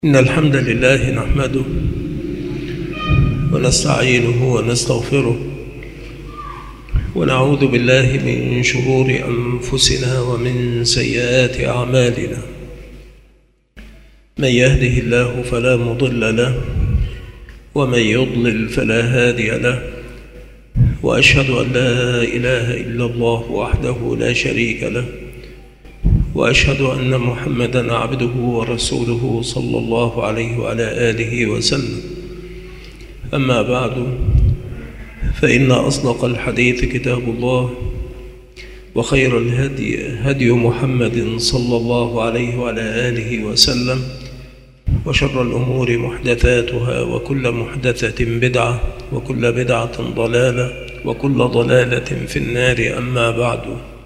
إن الحمد لله نحمده ونستعينه ونستغفره ونعوذ بالله من شرور أنفسنا ومن سيئات أعمالنا. من يهده الله فلا مضل له ومن يضلل فلا هادي له، وأشهد أن لا إله إلا الله وحده لا شريك له، وأشهد أن محمدًا عبده ورسوله صلى الله عليه وعلى آله وسلم. أما بعد، فإن أصدق الحديث كتاب الله، وخير الهدي هدي محمد صلى الله عليه وعلى آله وسلم، وشر الأمور محدثاتها، وكل محدثة بدعة، وكل بدعة ضلالة، وكل ضلالة في النار. أما بعد،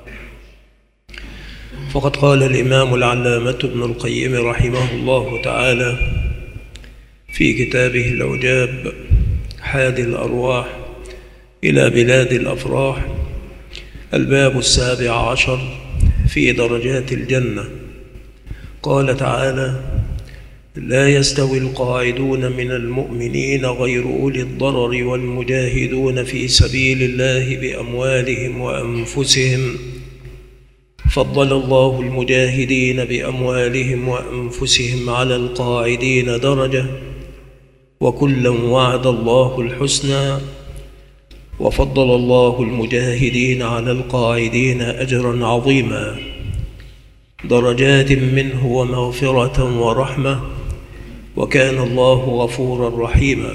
فقد قال الإمام العلامة ابن القيم رحمه الله تعالى في كتابه العجاب حادي الأرواح إلى بلاد الأفراح، الباب 17 في درجات الجنة. قال تعالى: لا يستوي القاعدون من المؤمنين غير أولي الضرر والمجاهدون في سبيل الله بأموالهم وأنفسهم، فضل الله المجاهدين بأموالهم وأنفسهم على القاعدين درجة، وكلا وعد الله الحسنى، وفضل الله المجاهدين على القاعدين أجرا عظيما، درجات منه ومغفرة ورحمة، وكان الله غفورا رحيما.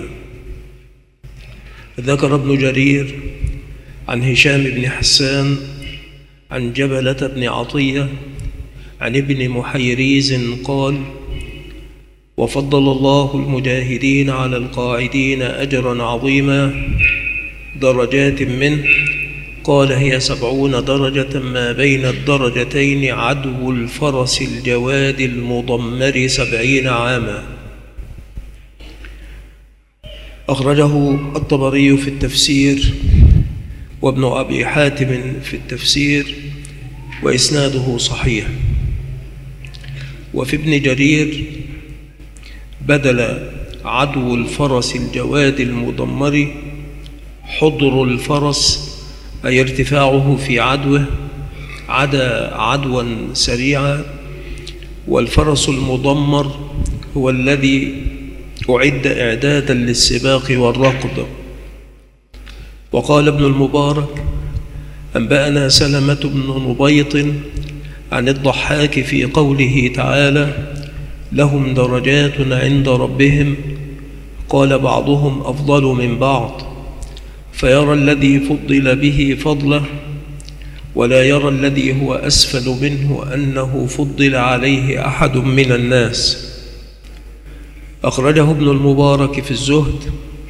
ذكر ابن جرير عن هشام بن حسان عن جبلة بن عطية عن ابن محيريز قال: وفضل الله المجاهدين على القاعدين أجرا عظيما، درجات منه. قال: هي 70 درجة ما بين الدرجتين، عدو الفرس الجواد المضمر 70 عاما. أخرجه الطبري في التفسير، وابن أبي حاتم في التفسير، وإسناده صحيح. وفي ابن جرير بدل عدو الفرس الجواد المضمر حضر الفرس، أي ارتفاعه في عدوه، عدا عدوا سريعا، والفرس المضمر هو الذي أعد إعدادا للسباق والركض. وقال ابن المبارك: أنبأنا سلمة بن نبيط عن الضحاك في قوله تعالى: لهم درجات عند ربهم، قال بعضهم أفضل من بعض، فيرى الذي فضل به فضله، ولا يرى الذي هو أسفل منه أنه فضل عليه أحد من الناس. أخرجه ابن المبارك في الزهد،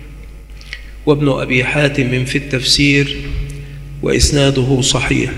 وابن أبي حاتم في التفسير، وإسناده صحيح.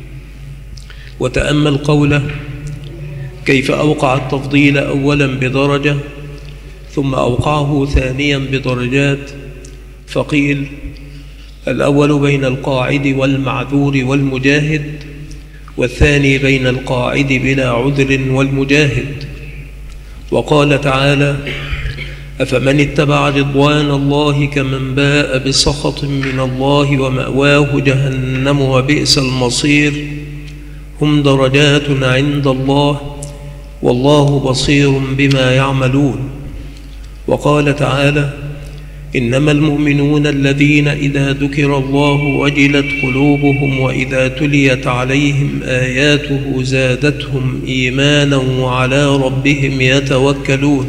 وتأمل قوله كيف أوقع التفضيل أولا بدرجة، ثم أوقعه ثانيا بدرجات، فقيل: الأول بين القاعد والمعذور والمجاهد، والثاني بين القاعد بلا عذر والمجاهد. وقال تعالى: أفمن اتبع رضوان الله كمن باء بسخط من الله ومأواه جهنم وبئس المصير، هم درجات عند الله والله بصير بما يعملون. وقال تعالى: إنما المؤمنون الذين إذا ذكر الله وجلت قلوبهم وإذا تليت عليهم آياته زادتهم إيمانا وعلى ربهم يتوكلون،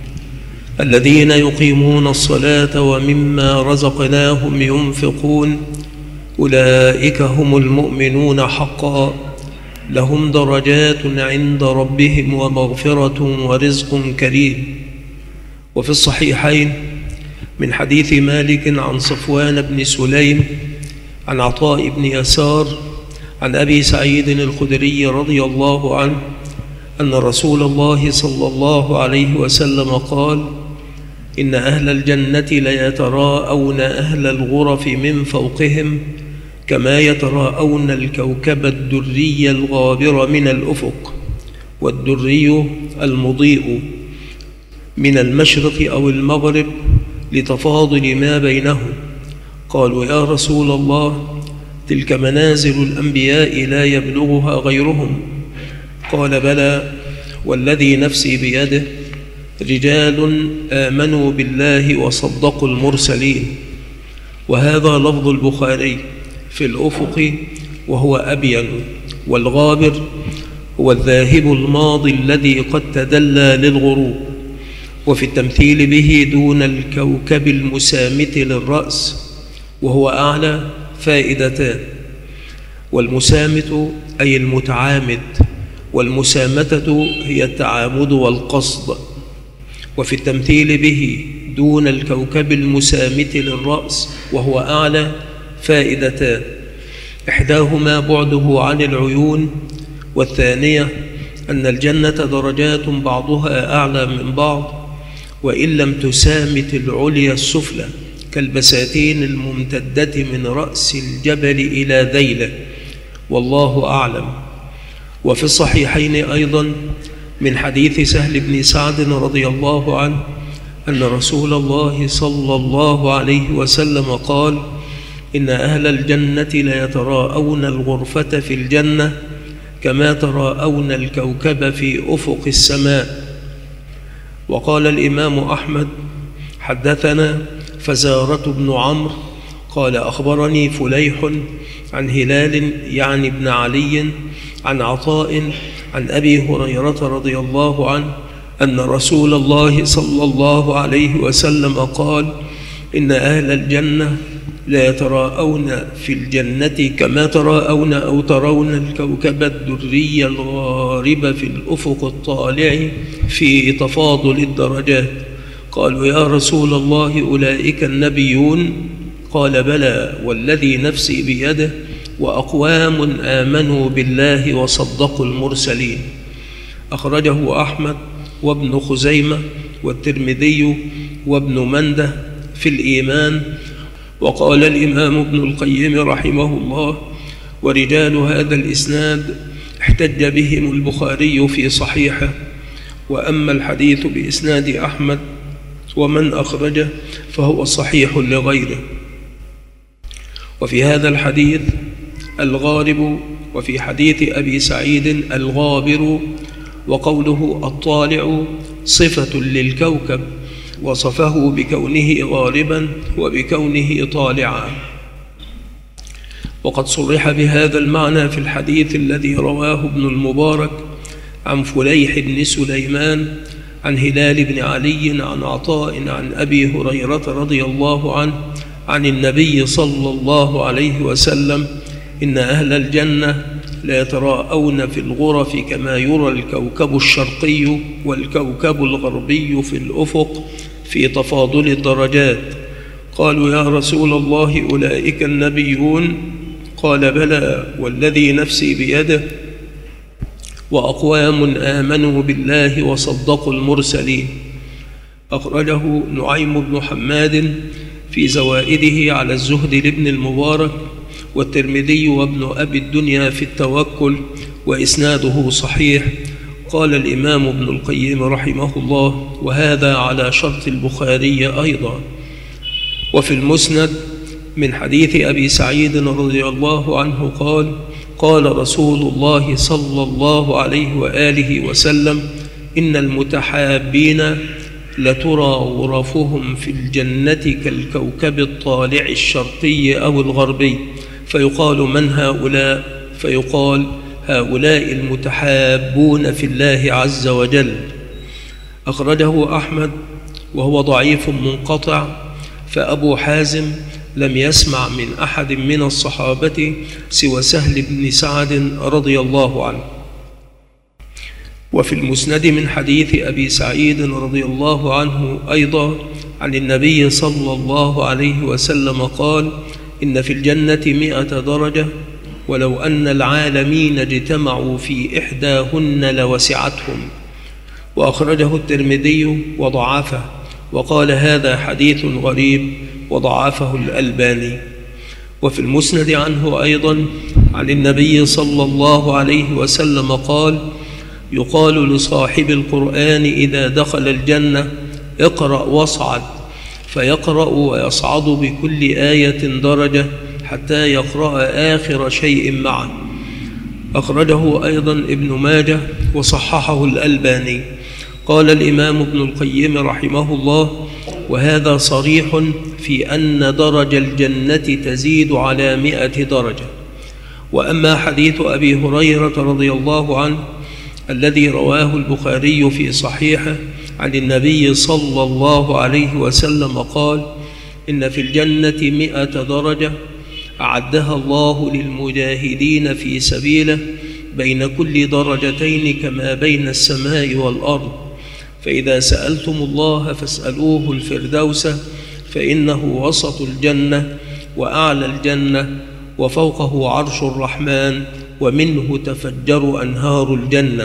الذين يقيمون الصلاة ومما رزقناهم ينفقون، أولئك هم المؤمنون حقا، لهم درجات عند ربهم ومغفرة ورزق كريم. وفي الصحيحين من حديث مالك عن صفوان بن سليم عن عطاء بن يسار عن أبي سعيد الخدري رضي الله عنه أن رسول الله صلى الله عليه وسلم قال: إن أهل الجنة ليتراءون أهل الغرف من فوقهم كما يتراءون الكوكب الدري الغابر من الأفق، والدري المضيء، من المشرق أو المغرب لتفاضل ما بينهم. قالوا يا رسول الله تلك منازل الأنبياء لا يبلغها غيرهم. قال بلى والذي نفسي بيده رجال آمنوا بالله وصدقوا المرسلين. وهذا لفظ البخاري في الأفق وهو أبين، والغابر هو الذاهب الماضي الذي قد تدلى للغروب. وفي التمثيل به دون الكوكب المسامت للرأس وهو أعلى فائدتان: والمسامت أي المتعامد، والمسامتة هي التعامد والقصد. وفي التمثيل به دون الكوكب المسامت للرأس وهو أعلى فائدتان: إحداهما بعده عن العيون، والثانية أن الجنة درجات بعضها أعلى من بعض، وإن لم تسامت العليا السفلى كالبساتين الممتدة من رأس الجبل إلى ذيله، والله أعلم. وفي الصحيحين أيضا من حديث سهل بن سعد رضي الله عنه أن رسول الله صلى الله عليه وسلم قال: إن أهل الجنة ليتراءون الغرفة في الجنة كما تراءون الكوكب في أفق السماء. وقال الإمام أحمد: حدثنا فزارة بن عمرو قال أخبرني فليح عن هلال يعني بن علي عن عطاء عن أبي هريرة رضي الله عنه أن رسول الله صلى الله عليه وسلم قال: إن أهل الجنة لا يتراءون في الجنة كما تراءون أو ترون الكوكب الدري الغارب في الأفق الطالع في تفاضل الدرجات. قالوا يا رسول الله أولئك النبيون؟ قال بلى والذي نفسي بيده وأقوام آمنوا بالله وصدقوا المرسلين. أخرجه أحمد وابن خزيمة والترمذي وابن منده في الإيمان. وقال الإمام ابن القيم رحمه الله: ورجال هذا الإسناد احتج بهم البخاري في صحيحه. وأما الحديث بإسناد أحمد ومن أخرجه فهو صحيح لغيره. وفي هذا الحديث الغارب، وفي حديث أبي سعيد الغابر. وقوله الطالع صفة للكوكب، وصفه بكونه غاربا وبكونه طالعا. وقد صرح بهذا المعنى في الحديث الذي رواه ابن المبارك عن فليح بن سليمان عن هلال بن علي عن عطاء عن أبي هريرة رضي الله عنه عن النبي صلى الله عليه وسلم: إن أهل الجنة لا يتراءون في الغرف كما يرى الكوكب الشرقي والكوكب الغربي في الأفق في تفاضل الدرجات. قالوا يا رسول الله أولئك النبيون؟ قال بلى والذي نفسي بيده وأقوام آمنوا بالله وصدقوا المرسلين. أخرجه نعيم بن حماد في زوائده على الزهد لابن المبارك، والترمذي وابن أبي الدنيا في التوكل، وإسناده صحيح. قال الإمام ابن القيم رحمه الله: وهذا على شرط البخاري أيضا. وفي المسند من حديث أبي سعيد رضي الله عنه قال: قال رسول الله صلى الله عليه وآله وسلم: إن المتحابين لترى غرفهم في الجنة كالكوكب الطالع الشرقي أو الغربي، فيقال من هؤلاء؟ فيقال هؤلاء المتحابون في الله عز وجل. أخرجه أحمد وهو ضعيف منقطع، فأبو حازم لم يسمع من أحد من الصحابة سوى سهل بن سعد رضي الله عنه. وفي المسند من حديث أبي سعيد رضي الله عنه أيضا عن النبي صلى الله عليه وسلم قال: إن في الجنة 100 درجة، ولو أن العالمين اجتمعوا في إحداهن لوسعتهم. وأخرجه الترمذي وضعفه، وقال هذا حديث غريب، وضعفه الألباني. وفي المسند عنه أيضا عن النبي صلى الله عليه وسلم قال: يقال لصاحب القرآن إذا دخل الجنة: اقرأ واصعد، فيقرأ ويصعد بكل آية درجة حتى يقرأ آخر شيء معه. أخرجه أيضا ابن ماجه وصححه الألباني. قال الإمام ابن القيم رحمه الله: وهذا صريح في أن درج الجنة تزيد على 100 درجة. وأما حديث أبي هريرة رضي الله عنه الذي رواه البخاري في صحيحه عن النبي صلى الله عليه وسلم قال: إن في الجنة 100 درجة أعدها الله للمجاهدين في سبيله بين كل درجتين كما بين السماء والأرض، فإذا سألتم الله فاسألوه الفردوس، فإنه وسط الجنة وأعلى الجنة وفوقه عرش الرحمن، ومنه تفجر أنهار الجنة.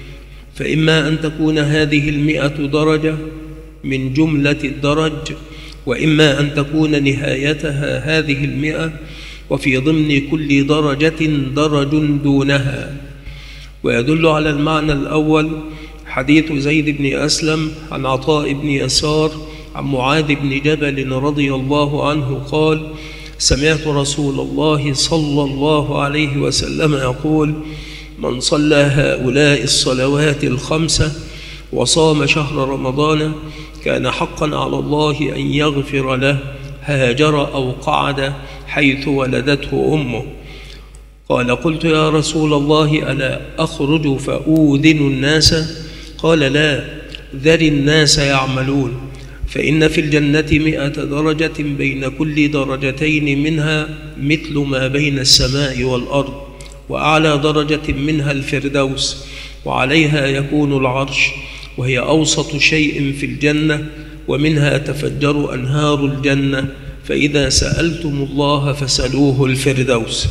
فإما أن تكون هذه 100 درجة من جملة الدرج، وإما أن تكون نهايتها هذه 100، وفي ضمن كل درجة درج دونها. ويدل على المعنى الأول حديث زيد بن أسلم عن عطاء بن يسار عن معاذ بن جبل رضي الله عنه قال: سمعت رسول الله صلى الله عليه وسلم يقول: من صلى هؤلاء الصلوات الخمسة وصام شهر رمضان كان حقا على الله أن يغفر له، هاجر أو قعد حيث ولدته أمه. قال: قلت يا رسول الله ألا أخرج فأوذن الناس؟ قال: لا، ذر الناس يعملون، فإن في الجنة 100 درجة بين كل درجتين منها مثل ما بين السماء والأرض، وأعلى درجة منها الفردوس، وعليها يكون العرش، وهي أوسط شيء في الجنة، ومنها تفجر أنهار الجنة، فإذا سألتم الله فسألوه الفردوس.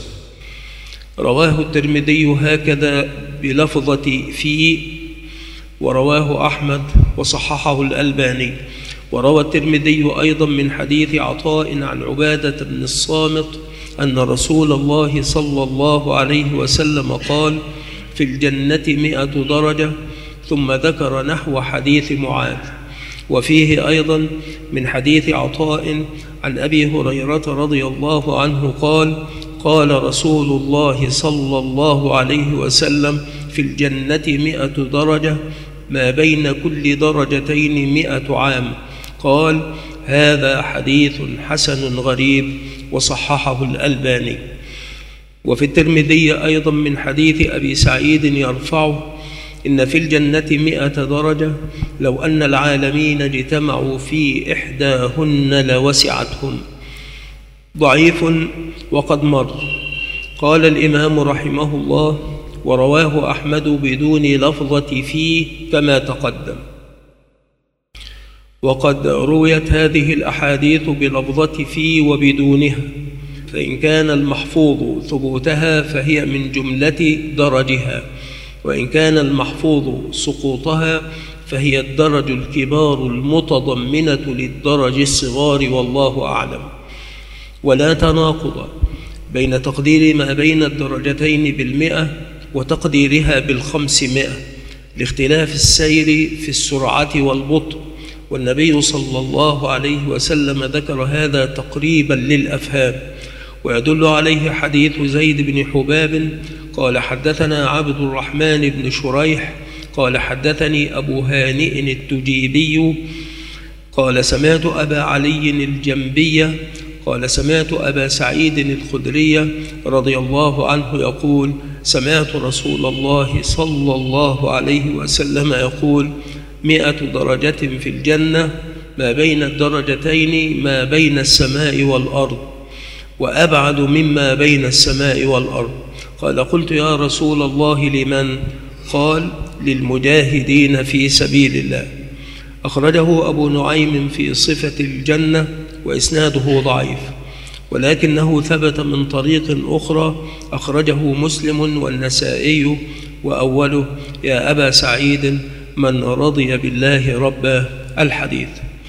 رواه الترمذي هكذا بلفظة في، ورواه أحمد وصححه الألباني. وروى الترمذي أيضا من حديث عطاء عن عبادة بن الصامت أن رسول الله صلى الله عليه وسلم قال: في الجنة 100 درجة، ثم ذكر نحو حديث معاذ. وفيه أيضا من حديث عطاء عن أبي هريرة رضي الله عنه قال: قال رسول الله صلى الله عليه وسلم: في الجنة 100 درجة، ما بين كل درجتين 100 عام. قال: هذا حديث حسن غريب، وصححه الألباني. وفي الترمذي أيضا من حديث أبي سعيد يرفعه: إن في الجنة 100 درجة، لو أن العالمين اجتمعوا في إحداهن لوسعتهم. ضعيف وقد مر. قال الإمام رحمه الله: ورواه أحمد بدون لفظة فيه كما تقدم. وقد رويت هذه الأحاديث بلفظة في وبدونها، فإن كان المحفوظ ثبوتها فهي من جملة درجها، وإن كان المحفوظ سقوطها فهي الدرج الكبار المتضمنة للدرج الصغار، والله أعلم. ولا تناقض بين تقدير ما بين الدرجتين 100 وتقديرها 500 لاختلاف السير في السرعة والبطء، والنبي صلى الله عليه وسلم ذكر هذا تقريبا للأفهام. ويدل عليه حديث زيد بن حباب قال: حدثنا عبد الرحمن بن شريح قال: حدثني أبو هانئ التجيبي قال: سمعت أبا علي الجنبي قال: سمعت أبا سعيد الخدري رضي الله عنه يقول: سمعت رسول الله صلى الله عليه وسلم يقول: 100 درجة في الجنة، ما بين الدرجتين ما بين السماء والأرض، وأبعد مما بين السماء والأرض. قال: قلت يا رسول الله لمن؟ قال: للمجاهدين في سبيل الله. أخرجه أبو نعيم في صفة الجنة، وإسناده ضعيف، ولكنه ثبت من طريق أخرى أخرجه مسلم والنسائي، وأوله: يا أبا سعيد من رضي بالله ربا، الحديث.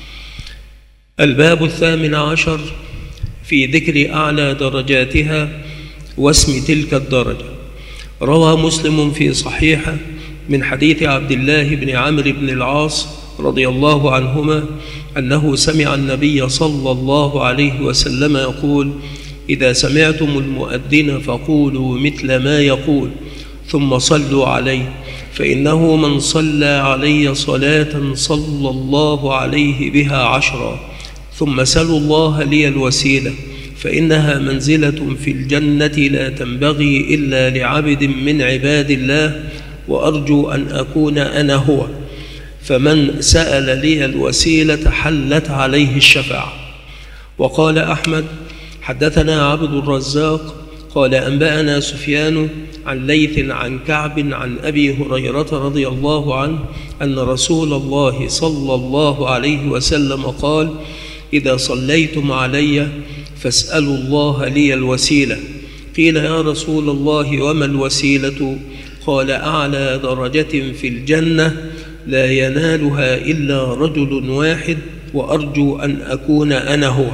الباب 18 في ذكر أعلى درجاتها واسم تلك الدرجة. روى مسلم في صحيحه من حديث عبد الله بن عمرو بن العاص رضي الله عنهما أنه سمع النبي صلى الله عليه وسلم يقول: إذا سمعتم المؤذن فقولوا مثل ما يقول ثم صلوا عليه، فإنه من صلى علي صلاة صلى الله عليه بها 10. ثم سلوا الله لي الوسيلة، فإنها منزلة في الجنة لا تنبغي إلا لعبد من عباد الله، وأرجو أن أكون أنا هو. فمن سأل لي الوسيلة حلت عليه الشفاعة. وقال أحمد: حدثنا عبد الرزاق قال أنبأنا سفيان عن ليث عن كعب عن أبي هريرة رضي الله عنه أن رسول الله صلى الله عليه وسلم قال: إذا صليتم علي فاسألوا الله لي الوسيلة. قيل: يا رسول الله وما الوسيلة؟ قال: أعلى درجة في الجنة لا ينالها إلا رجل واحد، وأرجو أن أكون أنا هو.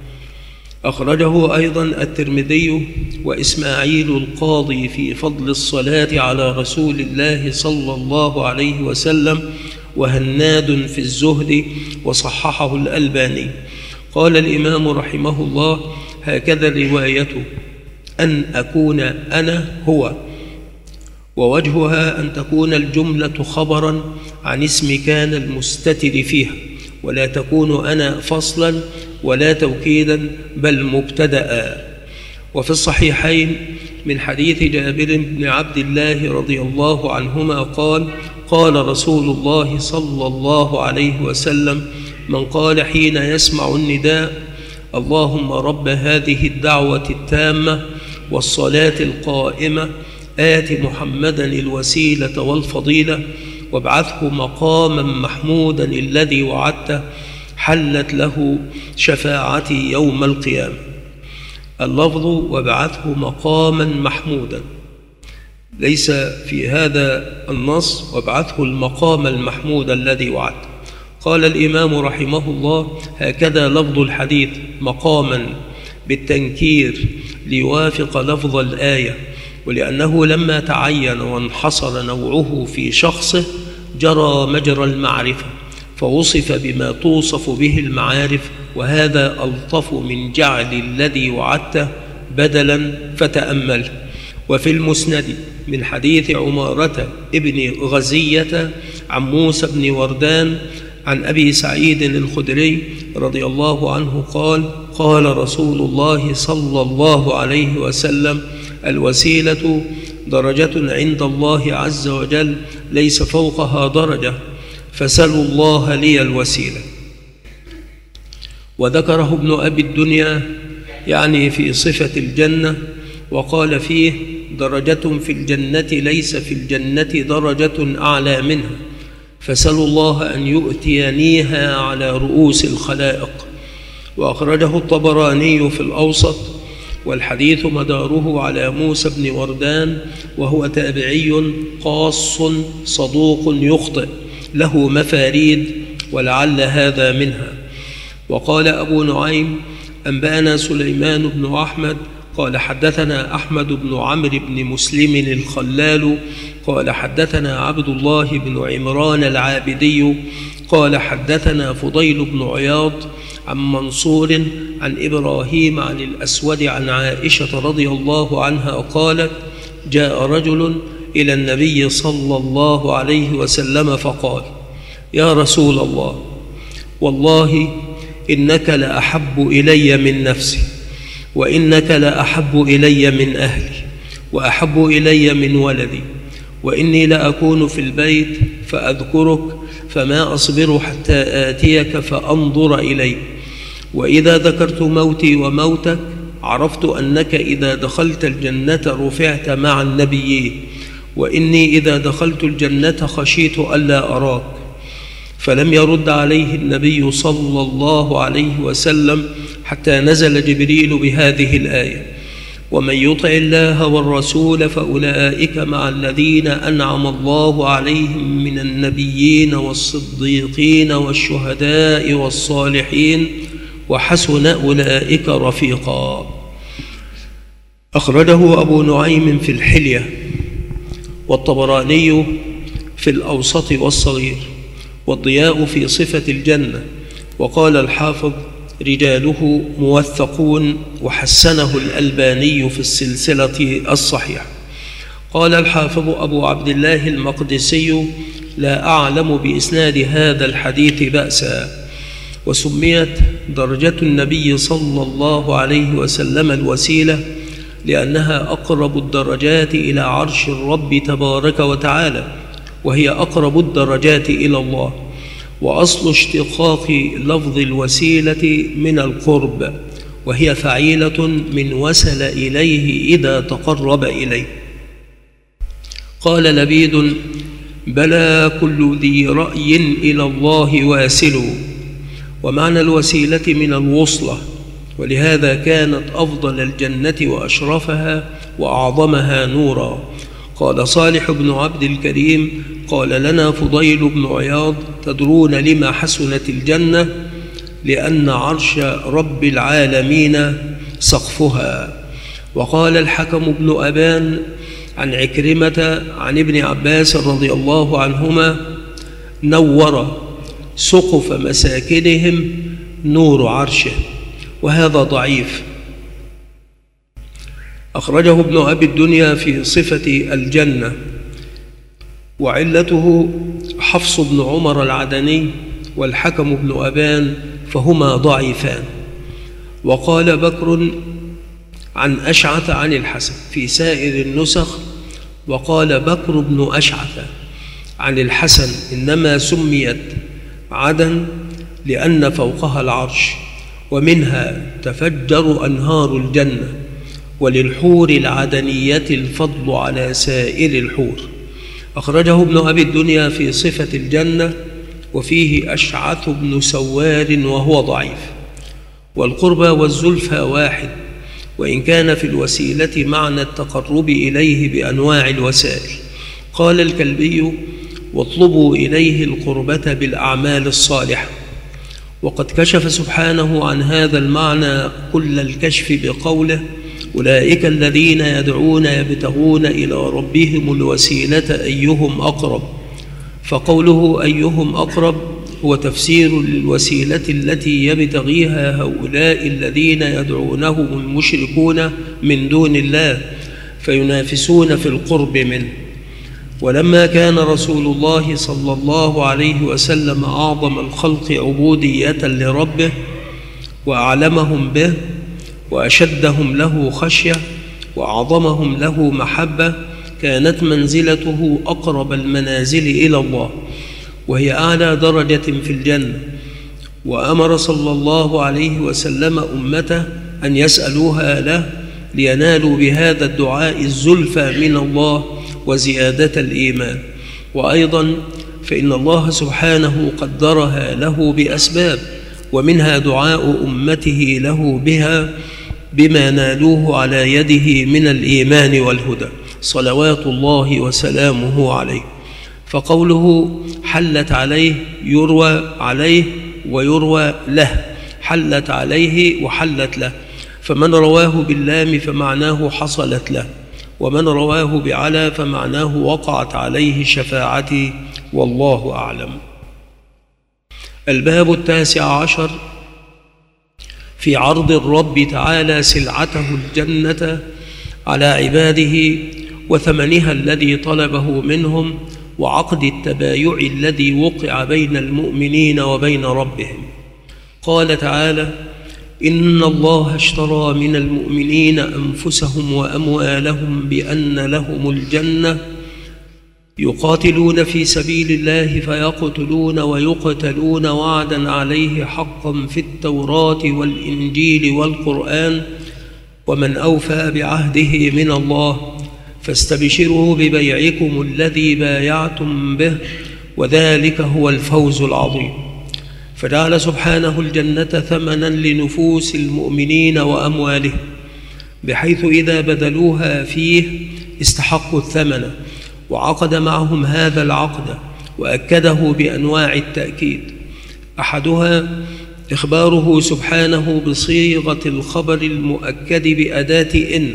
أخرجه أيضا الترمذي وإسماعيل القاضي في فضل الصلاة على رسول الله صلى الله عليه وسلم، وهناد في الزهد، وصححه الألباني. قال الإمام رحمه الله: هكذا روايته أن أكون أنا هو، ووجهها أن تكون الجملة خبرا عن اسم كان المستتر فيها، ولا تكون أنا فصلا ولا توكيدا بل مبتدأ. وفي الصحيحين من حديث جابر بن عبد الله رضي الله عنهما قال: قال رسول الله صلى الله عليه وسلم: من قال حين يسمع النداء: اللهم رب هذه الدعوة التامة والصلاة القائمة آت محمدا الوسيلة والفضيلة وابعثه مقاما محمودا الذي وعدته، حلت له شفاعتي يوم القيامة. اللفظ وابعثه مقاما محمودا، ليس في هذا النص وابعثه المقام المحمود الذي وعدته. قال الإمام رحمه الله: هكذا لفظ الحديث مقاما بالتنكير ليوافق لفظ الآية، ولأنه لما تعين وانحصر نوعه في شخصه جرى مجرى المعرفة، فوصف بما توصف به المعارف، وهذا ألطف من جعل الذي وعدته بدلا، فتأمل. وفي المسند من حديث عمارة ابن غزية عن موسى بن وردان عن أبي سعيد الخدري رضي الله عنه قال: قال رسول الله صلى الله عليه وسلم: الوسيلة درجة عند الله عز وجل ليس فوقها درجة، فسلوا الله لي الوسيلة. وذكره ابن أبي الدنيا يعني في صفة الجنة، وقال فيه: درجة في الجنة ليس في الجنة درجة أعلى منها، فسلوا الله أن يؤتينيها على رؤوس الخلائق. وأخرجه الطبراني في الأوسط، والحديث مداره على موسى بن وردان، وهو تابعي قاص صدوق يخطئ، له مفاريد ولعل هذا منها. وقال أبو نعيم: أنبأنا سليمان بن أحمد قال حدثنا أحمد بن عمرو بن مسلم الخلال قال حدثنا عبد الله بن عمران العابدي قال حدثنا فضيل بن عياض عن منصور عن إبراهيم عن الأسود عن عائشة رضي الله عنها قالت: جاء رجل إلى النبي صلى الله عليه وسلم فقال: يا رسول الله، والله إنك لأحب إلي من نفسي، وإنك لأحب إلي من أهلي، وأحب إلي من ولدي، وإني لأكون في البيت فأذكرك فما أصبر حتى آتيك فأنظر إليك، وإذا ذكرت موتي وموتك عرفت أنك إذا دخلت الجنة رفعت مع النبيين، وإني إذا دخلت الجنة خشيت ألا أراك. فلم يرد عليه النبي صلى الله عليه وسلم حتى نزل جبريل بهذه الآية: ومن يطع الله والرسول فأولئك مع الذين أنعم الله عليهم من النبيين والصديقين والشهداء والصالحين وحسن أولئك رفيقا. أخرجه أبو نعيم في الحلية، والطبراني في الأوسط والصغير، والضياء في صفة الجنة. وقال الحافظ: رجاله موثقون، وحسنه الألباني في السلسلة الصحيحة. قال الحافظ أبو عبد الله المقدسي: لا أعلم بإسناد هذا الحديث بأسا. وسميت درجة النبي صلى الله عليه وسلم الوسيلة لأنها أقرب الدرجات إلى عرش الرب تبارك وتعالى، وهي أقرب الدرجات إلى الله. وأصل اشتقاق لفظ الوسيلة من القرب، وهي فعيلة من وسل إليه إذا تقرب إليه. قال لبيد: بلى كل ذي رأي إلى الله واسل. ومعنى الوسيلة من الوصلة، ولهذا كانت أفضل الجنة وأشرفها وأعظمها نورا. قال صالح بن عبد الكريم: قال لنا فضيل بن عياض: تدرون لما حسنت الجنة؟ لأن عرش رب العالمين سقفها. وقال الحكم بن أبان عن عكرمة عن ابن عباس رضي الله عنهما: نور سقف مساكنهم نور عرشه. وهذا ضعيف، أخرجه ابن أبي الدنيا في صفة الجنة، وعلته حفص بن عمر العدني والحكم بن أبان، فهما ضعيفان. وقال بكر عن أشعث عن الحسن في سائر النسخ: وقال بكر بن أشعث عن الحسن: إنما سميت عدن لأن فوقها العرش، ومنها تفجر أنهار الجنة، وللحور العدنية الفضل على سائر الحور. أخرجه ابن أبي الدنيا في صفة الجنة، وفيه أشعث بن سوار وهو ضعيف. والقربى والزلفى واحد، وإن كان في الوسيلة معنى التقرب إليه بأنواع الوسائل. قال الكلبي: واطلبوا إليه القربة بالأعمال الصالحة. وقد كشف سبحانه عن هذا المعنى كل الكشف بقوله: أولئك الذين يدعون يبتغون إلى ربهم الوسيلة أيهم أقرب. فقوله أيهم أقرب هو تفسير للوسيلة التي يبتغيها هؤلاء الذين يدعونهم المشركون من دون الله، فينافسون في القرب منه. ولما كان رسول الله صلى الله عليه وسلم أعظم الخلق عبودية لربه وأعلمهم به وأشدهم له خشية وأعظمهم له محبة، كانت منزلته أقرب المنازل إلى الله، وهي أعلى درجة في الجنة. وأمر صلى الله عليه وسلم أمته أن يسألوها له لينالوا بهذا الدعاء الزلفى من الله وزيادة الإيمان. وأيضا فإن الله سبحانه قدرها له بأسباب، ومنها دعاء أمته له بها بما نالوه على يده من الإيمان والهدى، صلوات الله وسلامه عليه. فقوله حلت عليه يروى عليه ويروى له، حلت عليه وحلت له، فمن رواه باللام فمعناه حصلت له، ومن رواه بعلى فمعناه وقعت عليه شفاعتي، والله أعلم. الباب 19 في عرض الرب تعالى سلعته الجنة على عباده وثمنها الذي طلبه منهم، وعقد التبايع الذي وقع بين المؤمنين وبين ربهم. قال تعالى: إن الله اشترى من المؤمنين أنفسهم وأموالهم بأن لهم الجنة يقاتلون في سبيل الله فيقتلون ويقتلون وعدا عليه حقا في التوراة والإنجيل والقرآن، ومن أوفى بعهده من الله، فاستبشروا ببيعكم الذي بايعتم به، وذلك هو الفوز العظيم. فجعل سبحانه الجنة ثمنا لنفوس المؤمنين وأموالهم، بحيث إذا بذلوها فيه استحقوا الثمن، وعقد معهم هذا العقد وأكده بأنواع التأكيد. أحدها إخباره سبحانه بصيغة الخبر المؤكد بأداة إن.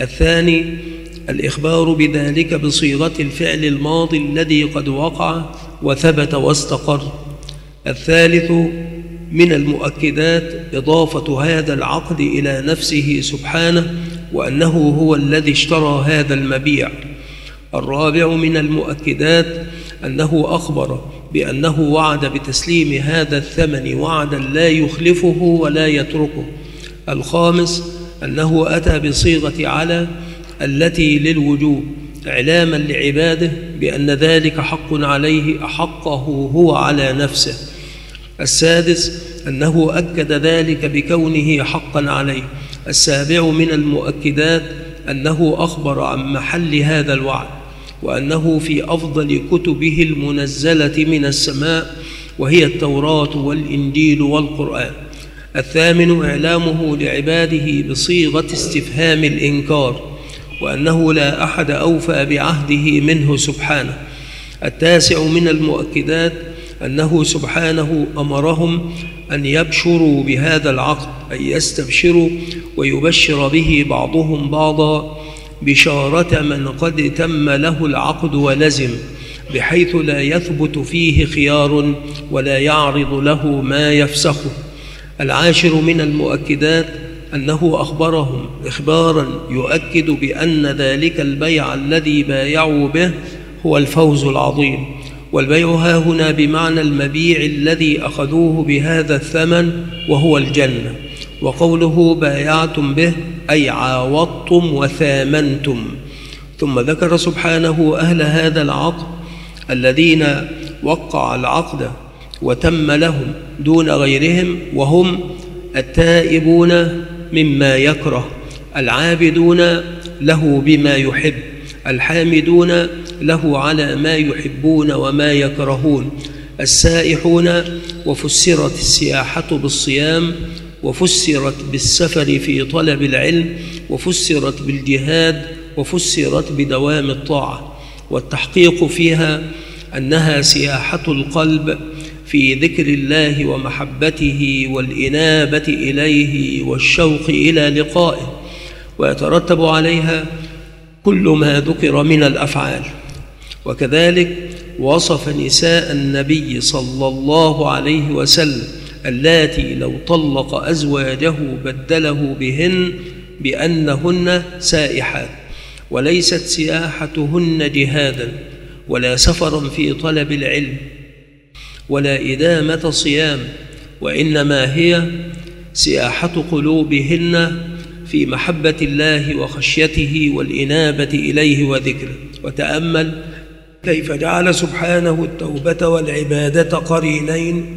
الثاني الإخبار بذلك بصيغة الفعل الماضي الذي قد وقع وثبت واستقر. الثالث من المؤكدات إضافة هذا العقد إلى نفسه سبحانه، وأنه هو الذي اشترى هذا المبيع. الرابع من المؤكدات أنه أخبر بأنه وعد بتسليم هذا الثمن وعدا لا يخلفه ولا يتركه. الخامس أنه أتى بصيغة على التي للوجوب إعلاما لعباده بأن ذلك حق عليه أحقه هو على نفسه. السادس أنه أكد ذلك بكونه حقا عليه. السابع من المؤكدات أنه أخبر عن محل هذا الوعد، وأنه في أفضل كتبه المنزلة من السماء، وهي التوراة والإنجيل والقرآن. الثامن إعلامه لعباده بصيغة استفهام الإنكار، وأنه لا أحد أوفى بعهده منه سبحانه. التاسع من المؤكدات أنه سبحانه أمرهم أن يبشروا بهذا العقد، أي يستبشروا ويبشر به بعضهم بعضا بشارة من قد تم له العقد ولزم، بحيث لا يثبت فيه خيار ولا يعرض له ما يفسخه. العاشر من المؤكدات أنه أخبرهم إخبارا يؤكد بأن ذلك البيع الذي بايعوا به هو الفوز العظيم. والبيع ها هنا بمعنى المبيع الذي أخذوه بهذا الثمن وهو الجنة. وقوله بايعتم به أي عاوضتم وثامنتم. ثم ذكر سبحانه أهل هذا العقد الذين وقع العقد وتم لهم دون غيرهم، وهم التائبون مما يكره، العابدون له بما يحب، الحامدون له على ما يحبون وما يكرهون، السائحون. وفسرت السياحة بالصيام، وفسرت بالسفر في طلب العلم، وفسرت بالجهاد، وفسرت بدوام الطاعة. والتحقيق فيها أنها سياحة القلب في ذكر الله ومحبته والإنابة إليه والشوق إلى لقائه، ويترتب عليها كل ما ذكر من الأفعال. وكذلك وصف نساء النبي صلى الله عليه وسلم اللاتي لو طلق أزواجه بدله بهن بأنهن سائحات، وليست سياحتهن جهادا ولا سفرا في طلب العلم ولا إدامة صيام، وإنما هي سياحة قلوبهن في محبة الله وخشيته والإنابة إليه وذكره. وتأمل كيف جعل سبحانه التوبة والعبادة قرينين،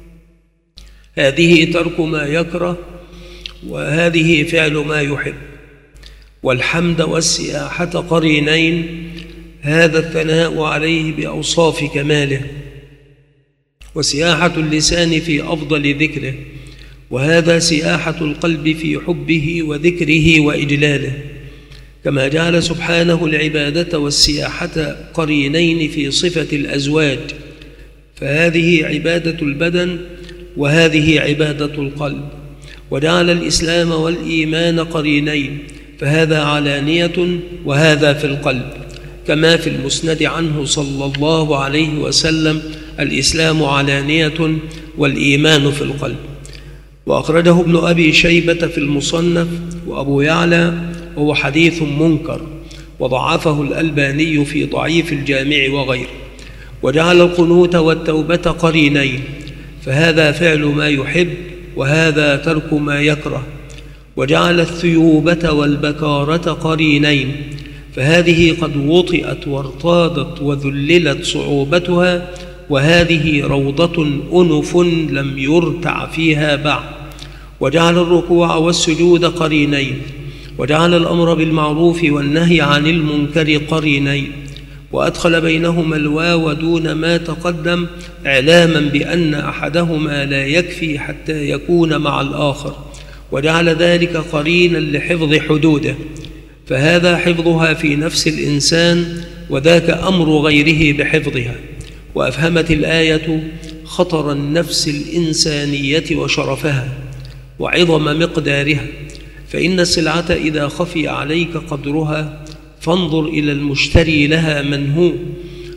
هذه ترك ما يكره وهذه فعل ما يحب، والحمد والسياحة قرينين، هذا الثناء عليه بأوصاف كماله، وسياحة اللسان في أفضل ذكره، وهذا سياحة القلب في حبه وذكره وإجلاله. كما جعل سبحانه العبادة والسياحة قرينين في صفة الأزواج، فهذه عبادة البدن وهذه عبادة القلب. وجعل الإسلام والإيمان قرينين، فهذا علانية وهذا في القلب، كما في المسند عنه صلى الله عليه وسلم: الإسلام علانية والإيمان في القلب. وأخرجه ابن أبي شيبة في المصنف وأبو يعلى، وهو حديث منكر، وضعفه الألباني في ضعيف الجامع وغيره. وجعل القنوت والتوبة قرينين، فهذا فعل ما يحب وهذا ترك ما يكره. وجعل الثيوبة والبكارة قرينين، فهذه قد وطئت وارتاضت وذللت صعوبتها، وهذه روضة أنف لم يرتع فيها بعد. وجعل الركوع والسجود قرينين، وجعل الأمر بالمعروف والنهي عن المنكر قرينين، وأدخل بينهما الواو دون ما تقدم إعلاما بأن أحدهما لا يكفي حتى يكون مع الآخر، وجعل ذلك قرينا لحفظ حدوده، فهذا حفظها في نفس الإنسان وذاك أمر غيره بحفظها. وأفهمت الآية خطر النفس الإنسانية وشرفها وعظم مقدارها، فإن السلعة إذا خفي عليك قدرها فانظر إلى المشتري لها من هو،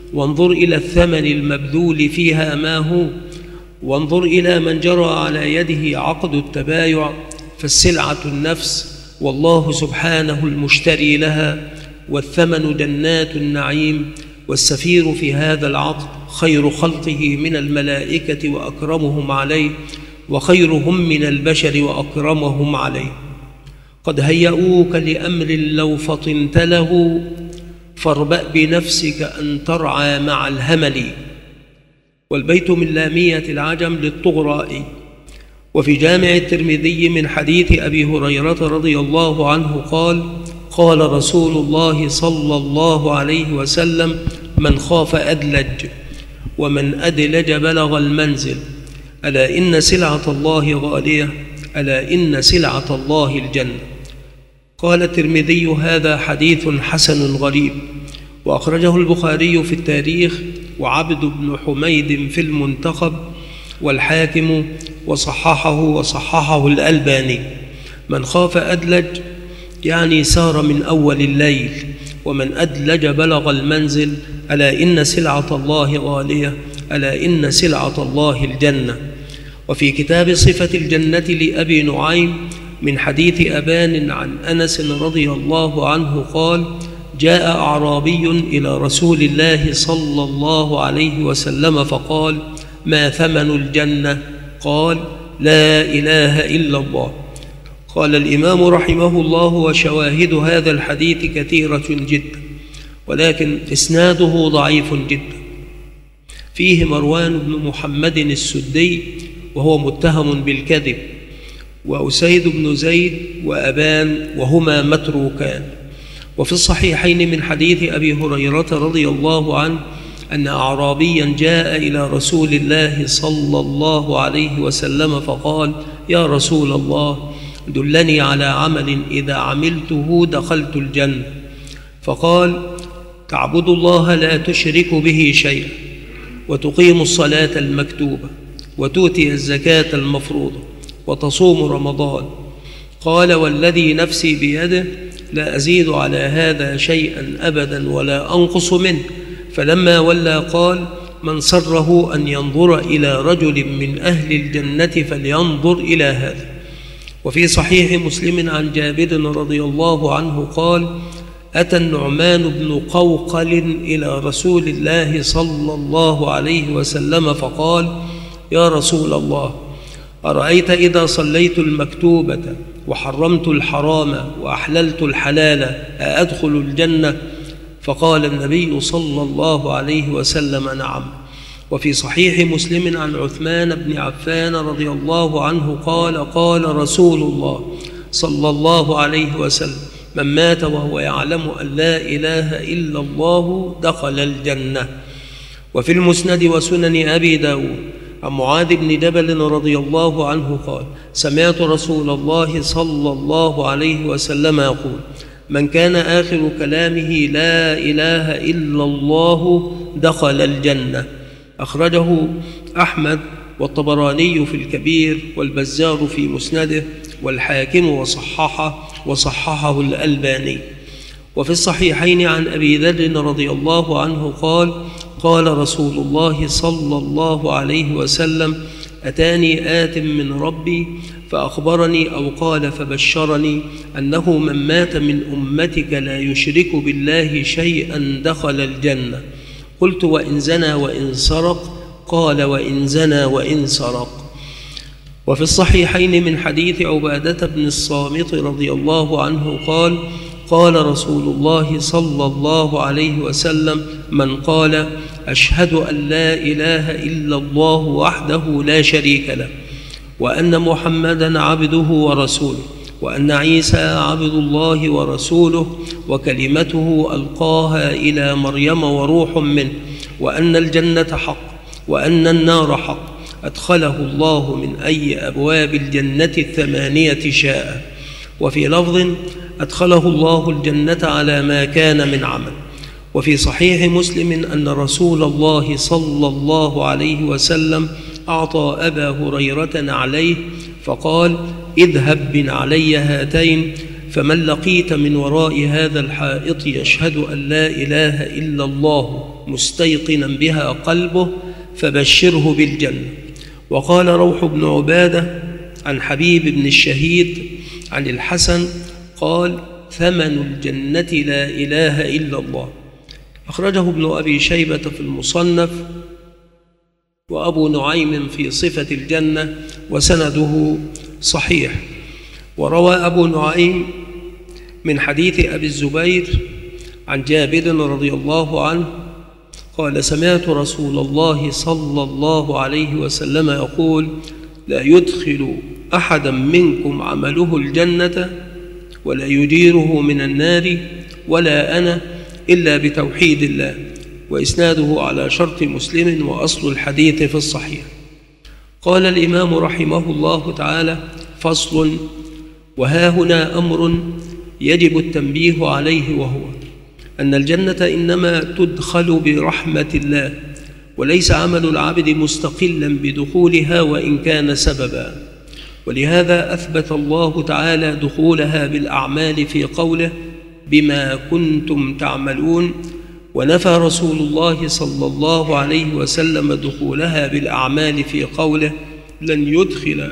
وانظر إلى الثمن المبذول فيها ما هو، وانظر إلى من جرى على يده عقد التبايع، فالسلعة النفس والله سبحانه المشتري لها، والثمن جنات النعيم، والسفير في هذا العقد خير خلقه من الملائكة وأكرمهم عليه، وخيرهم من البشر وأكرمهم عليه. قد هيئوك لأمر لو فطنت له، فاربأ بنفسك أن ترعى مع الهمل. والبيت من لامية العجم للطغرائي. وفي جامع الترمذي من حديث أبي هريرة رضي الله عنه قال: قال رسول الله صلى الله عليه وسلم: من خاف أدلج، ومن أدلج بلغ المنزل، ألا إن سلعة الله غالية، ألا إن سلعة الله الجنة. قال الترمذي: هذا حديث حسن غريب. وأخرجه البخاري في التاريخ، وعبد بن حميد في المنتخب، والحاكم وصححه الألباني. من خاف أدلج يعني سار من أول الليل، ومن أدلج بلغ المنزل، ألا إن سلعة الله غالية، ألا إن سلعة الله الجنة. وفي كتاب صفة الجنة لأبي نعيم من حديث أبان عن أنس رضي الله عنه قال: جاء أعرابي إلى رسول الله صلى الله عليه وسلم فقال: ما ثمن الجنة؟ قال: لا إله إلا الله. قال الإمام رحمه الله: وشواهد هذا الحديث كثيرة جدا، ولكن إسناده ضعيف جدا. فيه مروان بن محمد السدي وهو متهم بالكذب، وأسيد بن زيد وأبان وهما متروكان. وفي الصحيحين من حديث أبي هريرة رضي الله عنه أن أعرابيا جاء إلى رسول الله صلى الله عليه وسلم فقال: يا رسول الله، دلني على عمل إذا عملته دخلت الجنة. فقال: تعبد الله لا تشرك به شيئا، وتقيم الصلاة المكتوبة، وتؤتي الزكاة المفروضة، وتصوم رمضان. قال: والذي نفسي بيده لا أزيد على هذا شيئا أبدا ولا أنقص منه. فلما ولى قال: من سره أن ينظر إلى رجل من أهل الجنة فلينظر إلى هذا. وفي صحيح مسلم عن جابر رضي الله عنه قال: أتى النعمان بن قوقل إلى رسول الله صلى الله عليه وسلم فقال: يا رسول الله، أرأيت إذا صليت المكتوبة وحرمت الحرام وأحللت الحلال أأدخل الجنة؟ فقال النبي صلى الله عليه وسلم: نعم. وفي صحيح مسلم عن عثمان بن عفان رضي الله عنه قال: قال رسول الله صلى الله عليه وسلم: من مات وهو يعلم أن لا إله إلا الله دخل الجنة. وفي المسند وسنن أبي داود عن معاذ بن جبل رضي الله عنه قال: سمعت رسول الله صلى الله عليه وسلم يقول: من كان آخر كلامه لا إله إلا الله دخل الجنة. أخرجه أحمد والطبراني في الكبير، والبزار في مسنده، والحاكم وصححه الألباني. وفي الصحيحين عن أبي ذر رضي الله عنه قال: قال رسول الله صلى الله عليه وسلم: أتاني آت من ربي فأخبرني، أو قال فبشرني، أنه من مات من أمتك لا يشرك بالله شيئا دخل الجنة. قلت: وإن زنى وإن سرق؟ قال: وإن زنى وإن سرق. وفي الصحيحين من حديث عبادة بن الصامت رضي الله عنه قال: قال رسول الله صلى الله عليه وسلم: من قال: أشهد أن لا إله إلا الله وحده لا شريك له، وأن محمدا عبده ورسوله، وأن عيسى عبد الله ورسوله وكلمته ألقاها إلى مريم وروح منه، وأن الجنة حق وأن النار حق، أدخله الله من أي أبواب الجنة 8 شاء. وفي لفظ: أدخله الله الجنة على ما كان من عمل. وفي صحيح مسلم أن رسول الله صلى الله عليه وسلم أعطى أبا هريرة نعليه فقال: اذهب بنعلي هاتين، فمن لقيت من وراء هذا الحائط يشهد أن لا إله إلا الله مستيقنا بها قلبه فبشره بالجنة. وقال روح بن عبادة عن حبيب بن الشهيد عن الحسن قال: ثمن الجنة لا إله إلا الله. أخرجه ابن أبي شيبة في المصنف، وأبو نعيم في صفة الجنة، وسنده صحيح. وروى أبو نعيم من حديث أبي الزبير عن جابر رضي الله عنه قال: سمعت رسول الله صلى الله عليه وسلم يقول: لا يدخل أحدا منكم عمله الجنة ولا يجيره من النار ولا أنا إلا بتوحيد الله. وإسناده على شرط مسلم، وأصل الحديث في الصحيح. قال الإمام رحمه الله تعالى: فصل. وها هنا أمر يجب التنبيه عليه، وهو أن الجنة إنما تدخل برحمة الله، وليس عمل العبد مستقلا بدخولها وإن كان سببا. ولهذا أثبت الله تعالى دخولها بالأعمال في قوله: بما كنتم تعملون، ونفى رسول الله صلى الله عليه وسلم دخولها بالأعمال في قوله: لن يدخل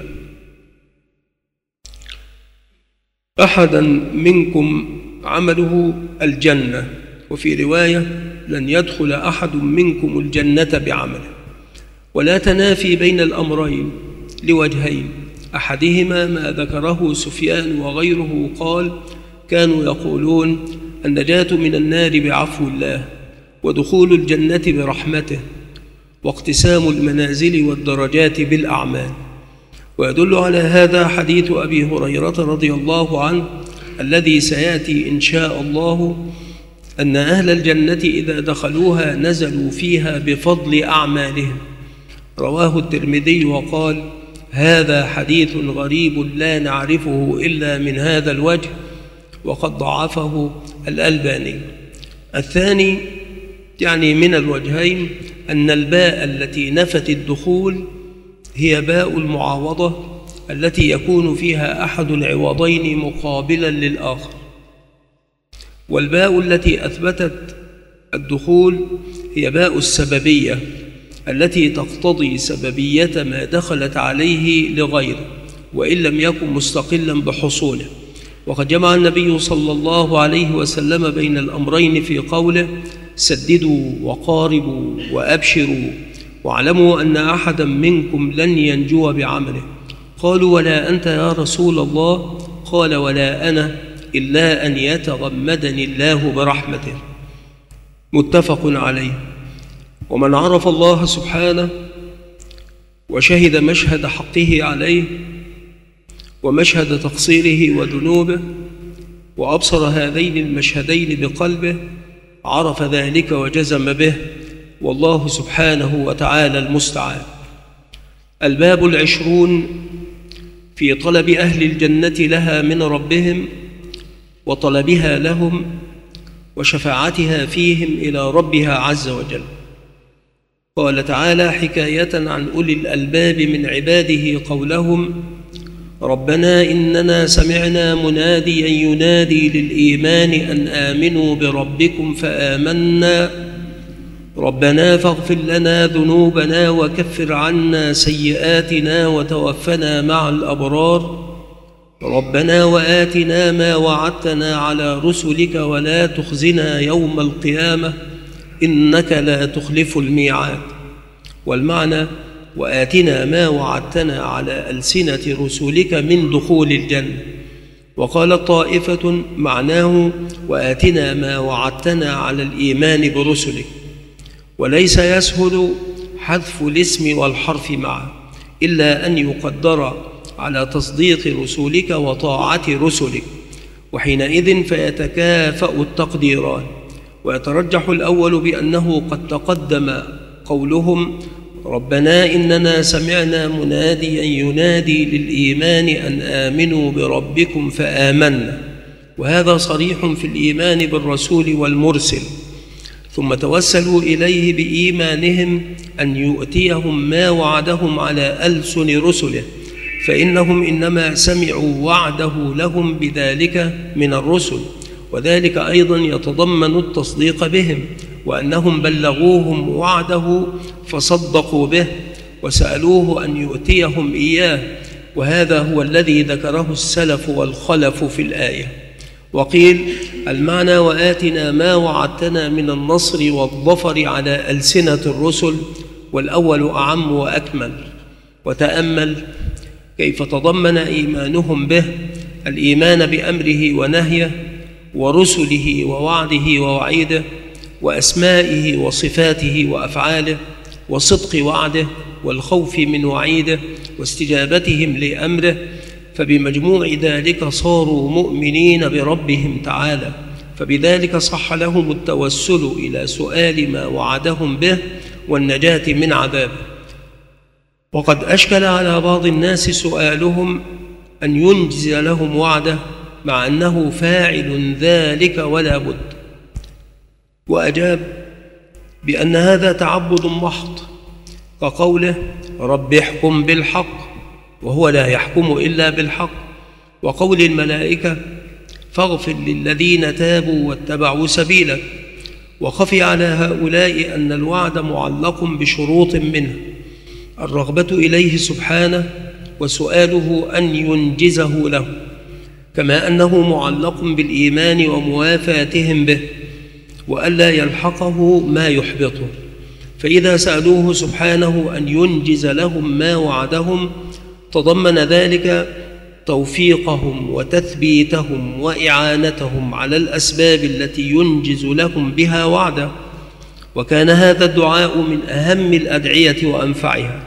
أحدا منكم عمله الجنة. وفي رواية: لن يدخل أحد منكم الجنة بعمله. ولا تنافي بين الأمرين لوجهين: أحدهما ما ذكره سفيان وغيره قال: كانوا يقولون النجاة من النار بعفو الله، ودخول الجنة برحمته، واقتسام المنازل والدرجات بالأعمال. ويدل على هذا حديث أبي هريرة رضي الله عنه الذي سيأتي إن شاء الله، أن أهل الجنة إذا دخلوها نزلوا فيها بفضل أعمالهم. رواه الترمذي وقال: هذا حديث غريب لا نعرفه إلا من هذا الوجه، وقد ضعفه الألباني. الثاني يعني من الوجهين أن الباء التي نفت الدخول هي باء المعاوضة التي يكون فيها أحد العوضين مقابلا للآخر، والباء التي أثبتت الدخول هي باء السببية التي تقتضي سببية ما دخلت عليه لغيره وإن لم يكن مستقلا بحصوله. وقد جمع النبي صلى الله عليه وسلم بين الأمرين في قوله: سددوا وقاربوا وأبشروا، واعلموا أن أحدا منكم لن ينجو بعمله. قالوا: ولا أنت يا رسول الله؟ قال: ولا أنا إلا أن يتغمدني الله برحمته. متفق عليه. ومن عرف الله سبحانه وشهد مشهد حقه عليه ومشهد تقصيره وذنوبه، وأبصر هذين المشهدين بقلبه، عرف ذلك وجزم به، والله سبحانه وتعالى المستعان. الباب 20 في طلب أهل الجنة لها من ربهم، وطلبها لهم، وشفاعتها فيهم إلى ربها عز وجل. قال تعالى حكاية عن أولي الألباب من عباده قولهم: ربنا إننا سمعنا مناديا ينادي للإيمان أن آمنوا بربكم فآمنا، ربنا فاغفر لنا ذنوبنا وكفر عنا سيئاتنا وتوفنا مع الأبرار، ربنا وآتنا ما وعدتنا على رسلك ولا تخزنا يوم القيامة إنك لا تخلف الميعاد. والمعنى: وآتنا ما وعدتنا على ألسنة رسلك من دخول الجنة. وقال طائفة معناه: وآتنا ما وعدتنا على الإيمان برسلك. وليس يسهل حذف الاسم والحرف معه إلا أن يقدر على تصديق رسلك وطاعة رسلك، وحينئذ فيتكافأ التقديران. ويترجح الأول بأنه قد تقدم قولهم: ربنا إننا سمعنا مناديا ينادي للإيمان أن آمنوا بربكم فآمنا، وهذا صريح في الإيمان بالرسول والمرسل. ثم توسلوا إليه بإيمانهم أن يؤتيهم ما وعدهم على ألسن رسله، فإنهم إنما سمعوا وعده لهم بذلك من الرسل، وذلك أيضا يتضمن التصديق بهم وأنهم بلغوهم وعده فصدقوا به وسألوه أن يؤتيهم إياه، وهذا هو الذي ذكره السلف والخلف في الآية. وقيل المعنى وآتنا ما وعدتنا من النصر والظفر على ألسنة الرسل، والأول أعم وأكمل. وتأمل كيف تضمن إيمانهم به الإيمان بأمره ونهيه ورسله ووعده ووعيده وأسمائه وصفاته وأفعاله وصدق وعده والخوف من وعيده واستجابتهم لأمره، فبمجموع ذلك صاروا مؤمنين بربهم تعالى، فبذلك صح لهم التوسل إلى سؤال ما وعدهم به والنجاة من عذابه. وقد أشكل على بعض الناس سؤالهم أن ينجز لهم وعده مع أنه فاعل ذلك ولا بد، وأجاب بأن هذا تعبد محض، كقوله رب احكم بالحق، وهو لا يحكم إلا بالحق، وقول الملائكة فاغفر للذين تابوا واتبعوا سبيلك. وخفي على هؤلاء أن الوعد معلق بشروط منه الرغبة إليه سبحانه وسؤاله أن ينجزه له، كما أنه معلق بالإيمان وموافاتهم به وألا يلحقه ما يحبطه. فإذا سألوه سبحانه أن ينجز لهم ما وعدهم تضمن ذلك توفيقهم وتثبيتهم وإعانتهم على الأسباب التي ينجز لهم بها وعده، وكان هذا الدعاء من أهم الأدعية وأنفعها،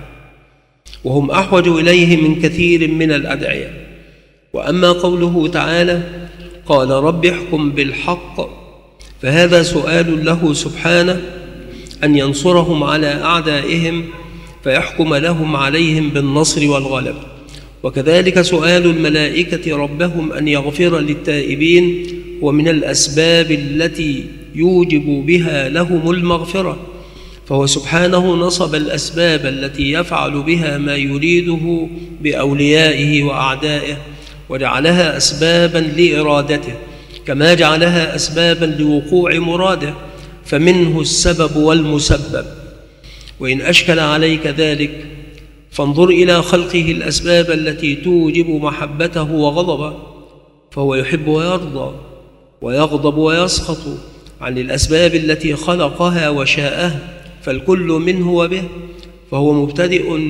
وهم أحوج إليه من كثير من الأدعية. وأما قوله تعالى قال رب احكم بالحق، فهذا سؤال له سبحانه أن ينصرهم على أعدائهم فيحكم لهم عليهم بالنصر والغلبة، وكذلك سؤال الملائكة ربهم أن يغفر للتائبين ومن الأسباب التي يوجب بها لهم المغفرة، فهو سبحانه نصب الأسباب التي يفعل بها ما يريده بأوليائه وأعدائه وجعلها أسبابا لإرادته كما جعلها أسبابا لوقوع مراده، فمنه السبب والمسبب. وإن أشكل عليك ذلك فانظر إلى خلقه الأسباب التي توجب محبته وغضبه، فهو يحب ويرضى ويغضب ويسخط عن الأسباب التي خلقها وشاءها، فالكل منه وبه، فهو مبتدئ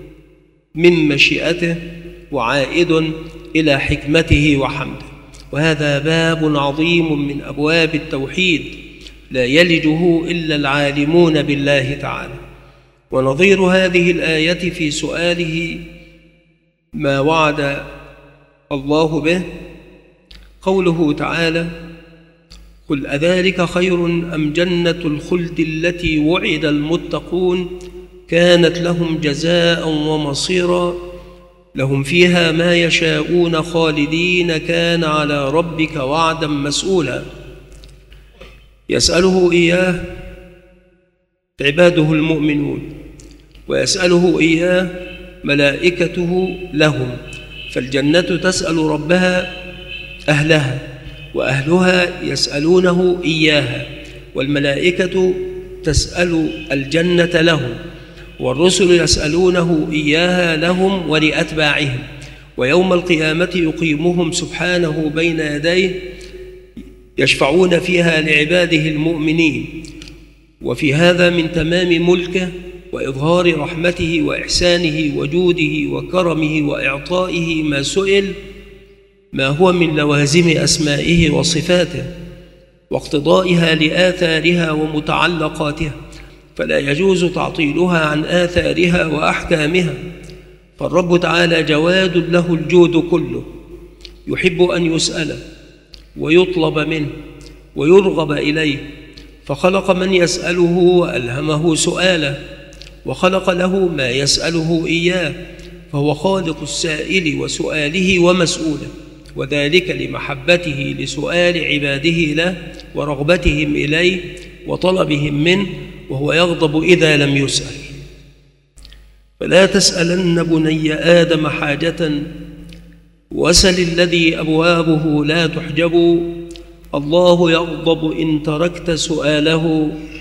من مشيئته وعائد إلى حكمته وحمده. وهذا باب عظيم من أبواب التوحيد لا يلجه إلا العالمون بالله تعالى. ونظير هذه الآية في سؤاله ما وعد الله به قوله تعالى قل أذلك خير أم جنة الخلد التي وعد المتقون كانت لهم جزاء ومصيرا لهم فيها ما يشاءون خالدين كان على ربك وعدا مسؤولا. يسأله إياه عباده المؤمنون، ويسأله إياه ملائكته لهم، فالجنة تسأل ربها أهلها، وأهلها يسألونه إياها، والملائكة تسأل الجنة لهم، والرسل يسألونه إياها لهم ولأتباعهم، ويوم القيامة يقيمهم سبحانه بين يديه يشفعون فيها لعباده المؤمنين. وفي هذا من تمام ملكه وإظهار رحمته وإحسانه وجوده وكرمه وإعطائه ما سئل، ما هو من لوازم أسمائه وصفاته واقتضائها لآثارها ومتعلقاتها، فلا يجوز تعطيلها عن آثارها وأحكامها. فالرب تعالى جواد له الجود كله، يحب أن يسأل ويطلب منه ويرغب إليه، فخلق من يسأله وألهمه سؤاله، وخلق له ما يسأله إياه، فهو خالق السائل وسؤاله ومسؤوله، وذلك لمحبته لسؤال عباده له ورغبتهم إليه وطلبهم منه، وهو يغضب إذا لم يسأل. فلا تسألن بني آدم حاجة وسل الذي أبوابه لا تحجب، الله يغضب إن تركت سؤاله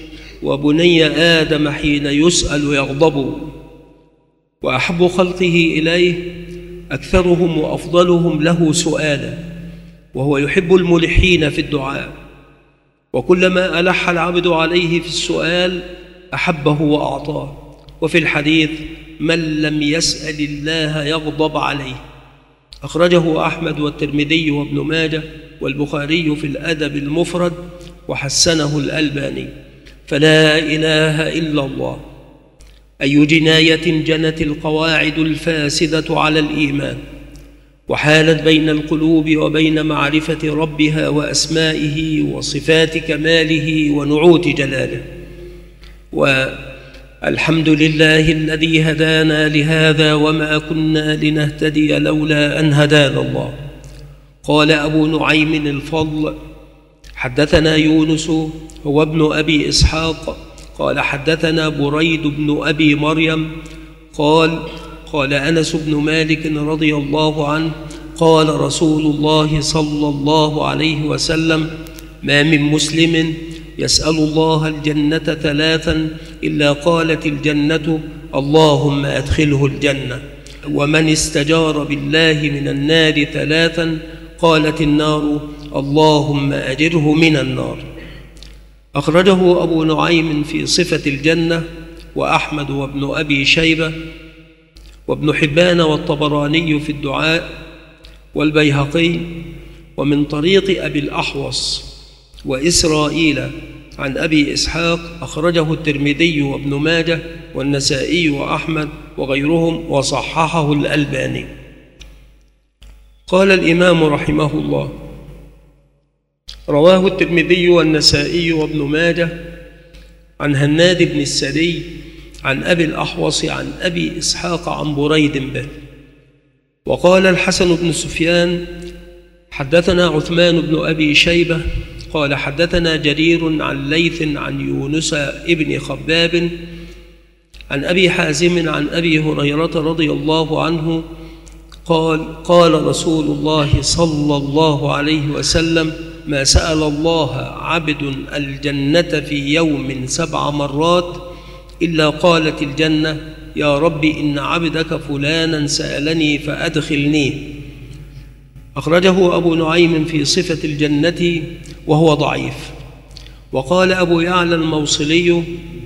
وبني آدم حين يسأل يغضب، وأحب خلقه إليه أكثرهم وأفضلهم له سؤالا، وهو يحب الملحين في الدعاء، وكلما ألح العبد عليه في السؤال أحبه وأعطاه. وفي الحديث: من لم يسأل الله يغضب عليه. أخرجه أحمد والترمذي وابن ماجه والبخاري في الأدب المفرد، وحسنه الألباني. فلا إله إلا الله. أي جناية جنت القواعد الفاسدة على الإيمان، وحالت بين القلوب وبين معرفة ربها وأسمائه وصفات كماله ونعوت جلاله. والحمد لله الذي هدانا لهذا وما كنا لنهتدي لولا أن هدانا الله. قال أبو نعيم الفضل: حدثنا يونس هو ابن أبي إسحاق قال حدثنا بريد بن أبي مريم قال أنس بن مالك رضي الله عنه: قال رسول الله صلى الله عليه وسلم: ما من مسلم يسأل الله الجنة ثلاثا إلا قالت الجنة: اللهم أدخله الجنة. ومن استجار بالله من النار ثلاثا قالت النار: اللهم أجره من النار. أخرجه أبو نعيم في صفة الجنة، وأحمد وابن أبي شيبة وابن حبان والطبراني في الدعاء والبيهقي، ومن طريق أبي الأحوص وإسرائيل عن أبي إسحاق. أخرجه الترمذي وابن ماجه والنسائي وأحمد وغيرهم، وصححه الألباني. قال الإمام رحمه الله: رواه الترمذي والنسائي وابن ماجه عن هناد بن السري عن أبي الأحوص عن أبي إسحاق عن بريد به. وقال الحسن بن سفيان: حدثنا عثمان بن أبي شيبة قال حدثنا جرير عن ليث عن يونس ابن خباب عن أبي حازم عن أبي هريرة رضي الله عنه قال رسول الله صلى الله عليه وسلم: ما سأل الله عبد الجنة في يوم 7 مرات إلا قالت الجنة: يا رب إن عبدك فلانا سألني فأدخلنيه. أخرجه أبو نعيم في صفة الجنة وهو ضعيف. وقال أبو يعلى الموصلي: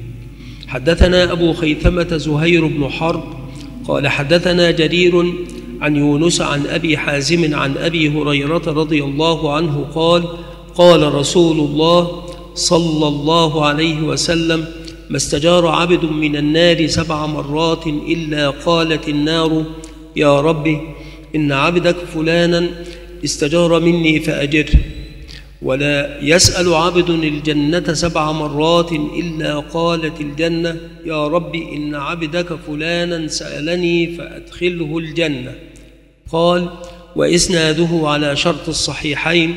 حدثنا أبو خيثمة زهير بن حرب قال حدثنا جرير عن يونس عن أبي حازم عن أبي هريرة رضي الله عنه قال رسول الله صلى الله عليه وسلم: ما استجار عبد من النار 7 مرات إلا قالت النار: يا رب إن عبدك فلانا استجار مني فأجره. ولا يسأل عبد الجنة 7 مرات إلا قالت الجنة: يا رب إن عبدك فلانا سألني فأدخله الجنة. قال: وإسناده على شرط الصحيحين،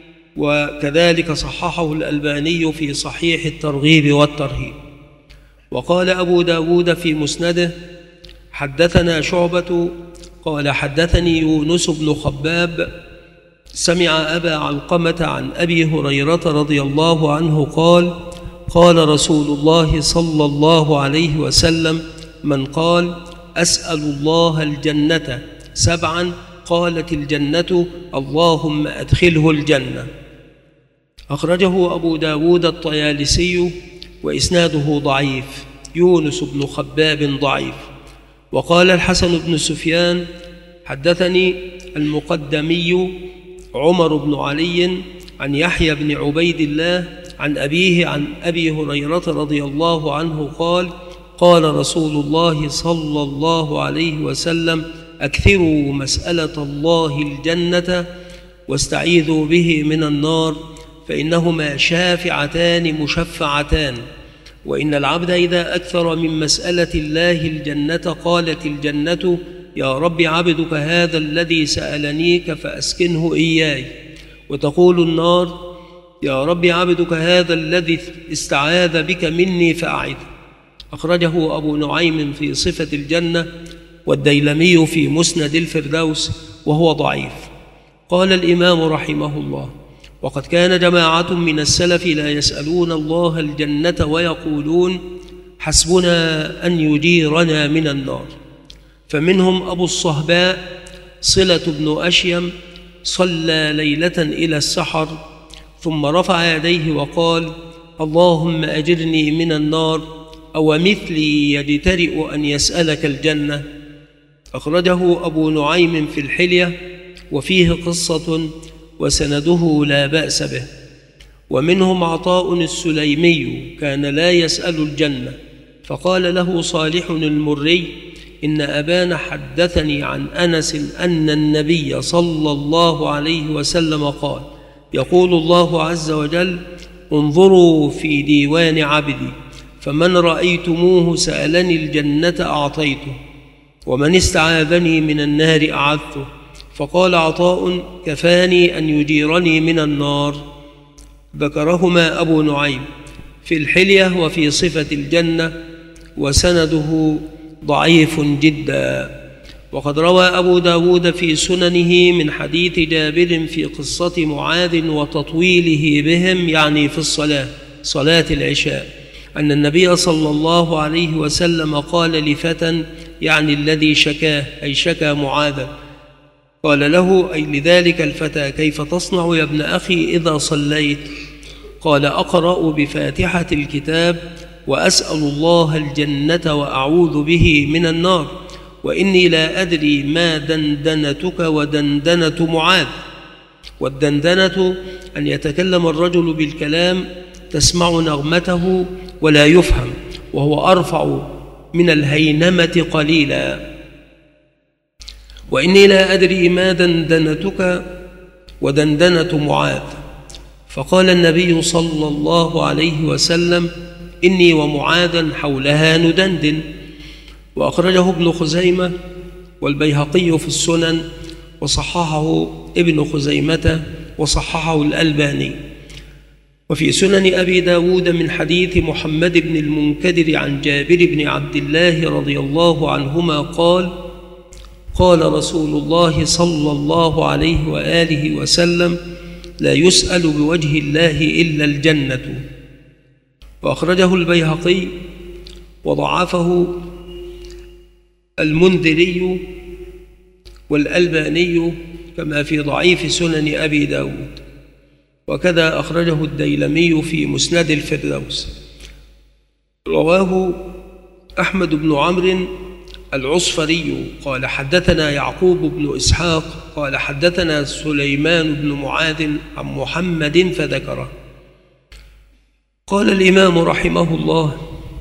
وكذلك صححه الألباني في صحيح الترغيب والترهيب. وقال أبو داود في مسنده: حدثنا شعبة قال حدثني يونس بن خباب سمع أبا علقمة عن أبي هريرة رضي الله عنه قال رسول الله صلى الله عليه وسلم: من قال أسأل الله الجنة 7 قالت الجنة: اللهم أدخله الجنة. أخرجه أبو داود الطيالسي وإسناده ضعيف، يونس بن خباب ضعيف. وقال الحسن بن سفيان: حدثني المقدمي عمر بن علي عن يحيى بن عبيد الله عن أبيه عن أبي هريرة رضي الله عنه قال رسول الله صلى الله عليه وسلم: أكثروا مسألة الله الجنة واستعيذوا به من النار، فإنهما شافعتان مشفعتان. وإن العبد إذا أكثر من مسألة الله الجنة قالت الجنة: يا رب عبدك هذا الذي سألنيك فأسكنه إياي. وتقول النار: يا رب عبدك هذا الذي استعاذ بك مني فأعذ. أخرجه أبو نعيم في صفة الجنة، والديلمي في مسند الفردوس، وهو ضعيف. قال الإمام رحمه الله: وقد كان جماعة من السلف لا يسألون الله الجنة ويقولون حسبنا أن يجيرنا من النار. فمنهم أبو الصهباء صلة بن أشيم صلى ليلة إلى السحر ثم رفع يديه وقال اللهم أجرني من النار أو مثلي يجترئ أن يسألك الجنة. أخرجه أبو نعيم في الحلية وفيه قصة وسنده لا بأس به. ومنهم عطاء السليمي كان لا يسأل الجنة، فقال له صالح المري إن أبان حدثني عن أنس أن النبي صلى الله عليه وسلم قال يقول الله عز وجل انظروا في ديوان عبدي فمن رأيتموه سألني الجنة أعطيته ومن استعاذني من النار أعذته. فقال عطاء كفاني أن يجيرني من النار. ذكرهما أبو نعيم في الحلية وفي صفة الجنة وسنده ضعيف جدا. وقد روى أبو داود في سننه من حديث جابر في قصة معاذ وتطويله بهم يعني في صلاة العشاء أن النبي صلى الله عليه وسلم قال لفتى يعني الذي شكاه أي شكى معاذا قال له أي لذلك الفتى كيف تصنع يا ابن أخي إذا صليت؟ قال أقرأ بفاتحة الكتاب وأسأل الله الجنة وأعوذ به من النار وإني لا أدري ما دندنتك ودندنة معاذ. والدندنة أن يتكلم الرجل بالكلام تسمع نغمته ولا يفهم وهو أرفع من الهينمة قليلا. وإني لا أدري ما دندنتك ودندنة معاذ. فقال النبي صلى الله عليه وسلم إني ومعاذا حولها ندندن. وأخرجه ابن خزيمة والبيهقي في السنن وصححه ابن خزيمة وصححه الألباني. وفي سنن أبي داود من حديث محمد بن المنكدر عن جابر بن عبد الله رضي الله عنهما قال رسول الله صلى الله عليه وآله وسلم لا يسأل بوجه الله إلا الجنة. وأخرجه البيهقي وضعفه المنذري والألباني كما في ضعيف سنن أبي داود. وكذا أخرجه الديلمي في مسند الفردوس. رواه أحمد بن عمرو العصفري قال حدثنا يعقوب بن إسحاق قال حدثنا سليمان بن معاذ عن محمد فذكره. قال الإمام رحمه الله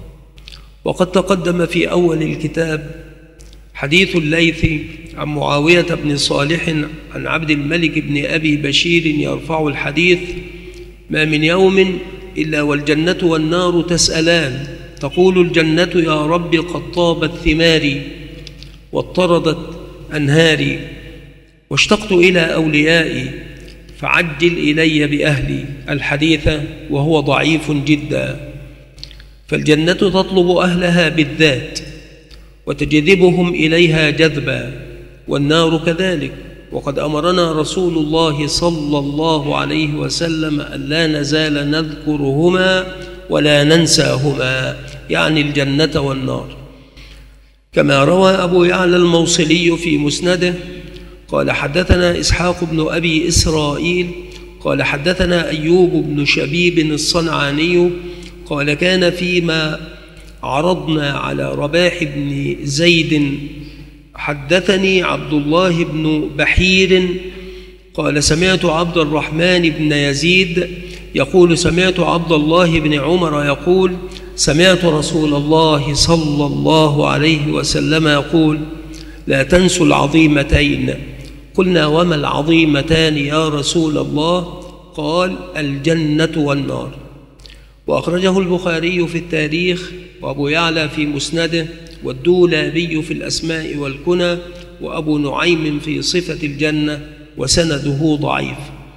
وقد تقدم في أول الكتاب حديث الليث عن معاوية بن صالح عن عبد الملك بن أبي بشير يرفع الحديث ما من يوم إلا والجنة والنار تسألان تقول الجنة يا رب قد طابت ثماري واضطردت أنهاري واشتقت إلى أوليائي فعجل إلي بأهلي الحديث وهو ضعيف جدا. فالجنة تطلب أهلها بالذات وتجذبهم إليها جذبا والنار كذلك. وقد أمرنا رسول الله صلى الله عليه وسلم أن لا نزال نذكرهما ولا ننساهما يعني الجنة والنار. كما روى أبو يعلى الموصلي في مسنده قال حدثنا إسحاق بن أبي إسرائيل قال حدثنا أيوب بن شبيب الصنعاني قال كان فيما عرضنا على رباح بن زيد حدثني عبد الله بن بحير قال سمعت عبد الرحمن بن يزيد يقول سمعت عبد الله بن عمر يقول سمعت رسول الله صلى الله عليه وسلم يقول لا تنسوا العظيمتين. قلنا وما العظيمتان يا رسول الله؟ قال الجنة والنار. وأخرجه البخاري في التاريخ وأبو يعلى في مسنده والدولابي في الأسماء والكنى وأبو نعيم في صفة الجنة وسنده ضعيف.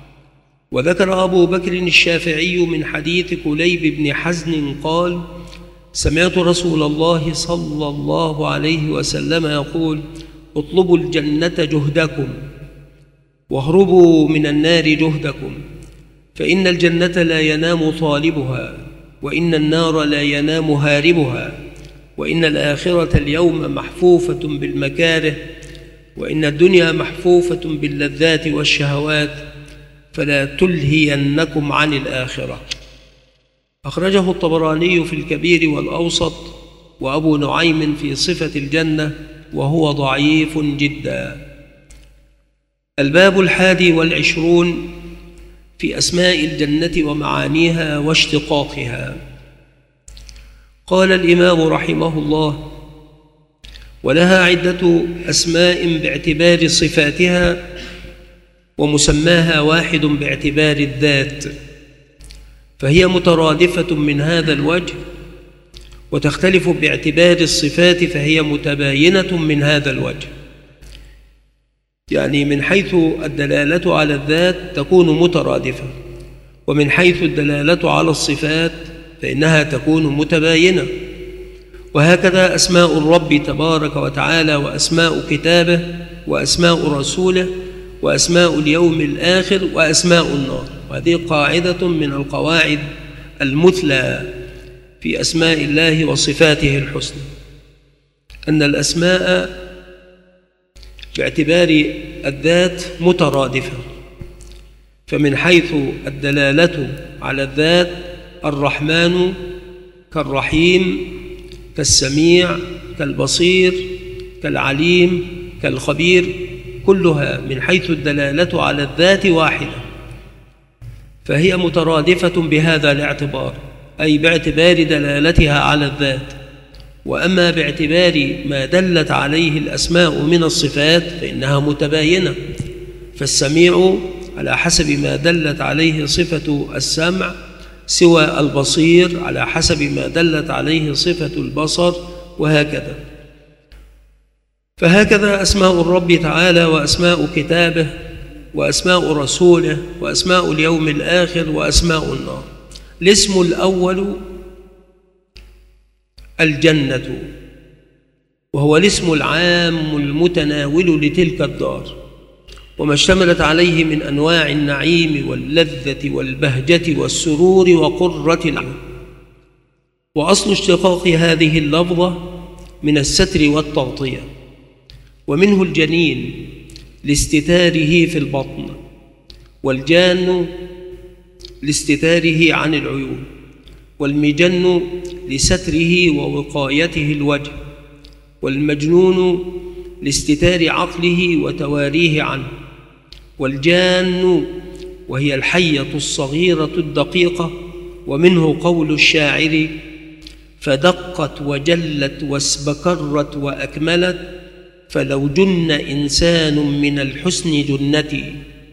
وذكر أبو بكر الشافعي من حديث كليب بن حزن قال سمعت رسول الله صلى الله عليه وسلم يقول اطلبوا الجنة جهدكم واهربوا من النار جهدكم فإن الجنة لا ينام طالبها، وإن النار لا ينام هاربها، وإن الآخرة اليوم محفوفة بالمكاره، وإن الدنيا محفوفة باللذات والشهوات، فلا تلهينكم عن الآخرة. أخرجه الطبراني في الكبير والأوسط، وأبو نعيم في صفة الجنة، وهو ضعيف جدا. الباب 21 في أسماء الجنة ومعانيها واشتقاقها. قال الإمام رحمه الله: ولها عدة أسماء باعتبار صفاتها، ومسماها واحد باعتبار الذات، فهي مترادفة من هذا الوجه، وتختلف باعتبار الصفات فهي متباينة من هذا الوجه. يعني من حيث الدلالة على الذات تكون مترادفة، ومن حيث الدلالة على الصفات فإنها تكون متباينة. وهكذا أسماء الرب تبارك وتعالى، وأسماء كتابه، وأسماء رسوله، وأسماء اليوم الآخر، وأسماء النار. وهذه قاعدة من القواعد المثلى في أسماء الله وصفاته الحسنى، أن الأسماء باعتبار الذات مترادفة. فمن حيث الدلالة على الذات: الرحمن كالرحيم، كالسميع، كالبصير، كالعليم، كالخبير، كلها من حيث الدلالة على الذات واحدة، فهي مترادفة بهذا الاعتبار، أي باعتبار دلالتها على الذات. وأما باعتبار ما دلت عليه الأسماء من الصفات فإنها متباينة، فالسميع على حسب ما دلت عليه صفة السمع، سوى البصير على حسب ما دلت عليه صفة البصر، وهكذا. فهكذا أسماء الرب تعالى، وأسماء كتابه، وأسماء رسوله، وأسماء اليوم الآخر، وأسماء النار. الاسم الأول الجنة، وهو الاسم العام المتناول لتلك الدار، وما اشتملت عليه من أنواع النعيم واللذة والبهجة والسرور وقرة العين. وأصل اشتقاق هذه اللفظة من الستر والتغطية، ومنه الجنين لاستتاره في البطن، والجان لاستتاره عن العيون، والمجن لستره ووقايته الوجه، والمجنون لاستتار عقله وتواريه عنه، والجان وهي الحية الصغيرة الدقيقة. ومنه قول الشاعر: فدقت وجلت واسبكرت وأكملت، فلو جن إنسان من الحسن جنتي.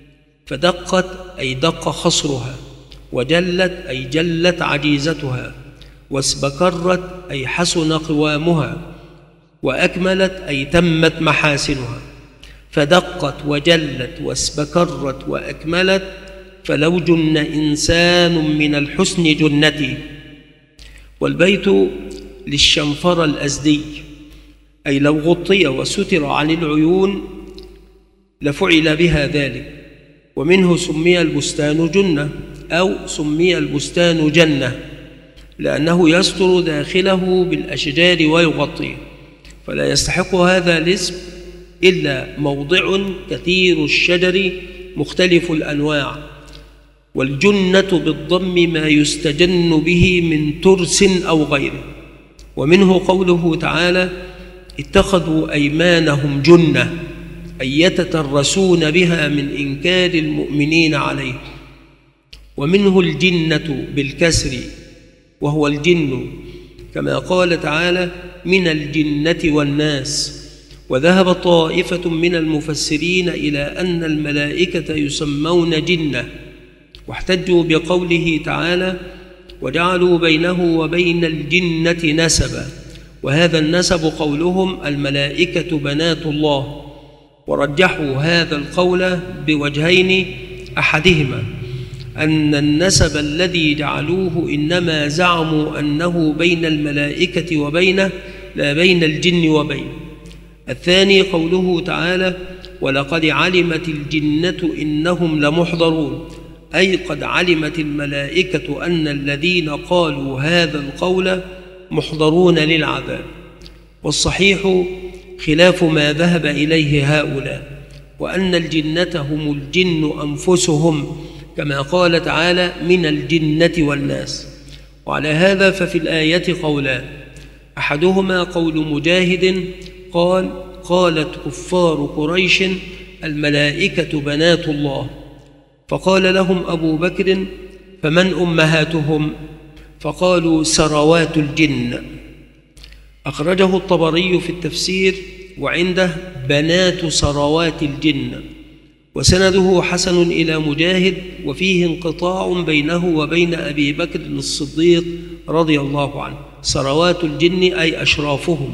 فدقت أي دق خصرها، وجلت أي جلت عجيزتها، واسبكرت أي حسن قوامها، وأكملت أي تمت محاسنها. فدقت وجلت واسبكرت وأكملت، فلو جن إنسان من الحسن جنتي. والبيت للشنفر الأزدي، أي لو غطي وستر عن العيون لفعل بها ذلك. ومنه سمي البستان جنة، أو سمي البستان جنة، لأنه يستر داخله بالأشجار ويغطيه، فلا يستحق هذا الاسم إلا موضع كثير الشجر مختلف الأنواع. والجنة بالضم ما يستجن به من ترس أو غيره. ومنه قوله تعالى: اتخذوا أيمانهم جنة، أي يتترسون بها من إنكار المؤمنين عليه. ومنه الجنة بالكسر، وهو الجن، كما قال تعالى: من الجنة والناس. وذهب طائفة من المفسرين إلى أن الملائكة يسمون جنة، واحتجوا بقوله تعالى: وجعلوا بينه وبين الجنة نسبا. وهذا النسب قولهم الملائكة بنات الله. ورجحوا هذا القول بوجهين: أحدهما أن النسب الذي جعلوه إنما زعموا أنه بين الملائكة وبينه، لا بين الجن وبينه. الثاني قوله تعالى: ولقد علمت الجنة إنهم لمحضرون، أي قد علمت الملائكة أن الذين قالوا هذا القول محضرون للعذاب. والصحيح خلاف ما ذهب إليه هؤلاء، وأن الجنة هم الجن أنفسهم، كما قال تعالى: من الجنة والناس. وعلى هذا ففي الآية قولان: أحدهما قول مجاهد قال: قالت كفار قريش الملائكة بنات الله، فقال لهم أبو بكر: فمن أمهاتهم؟ فقالوا: سروات الجن. أخرجه الطبري في التفسير وعنده بنات سروات الجن، وسنده حسن إلى مجاهد، وفيه انقطاع بينه وبين أبي بكر الصديق رضي الله عنه. سروات الجن أي أشرافهم.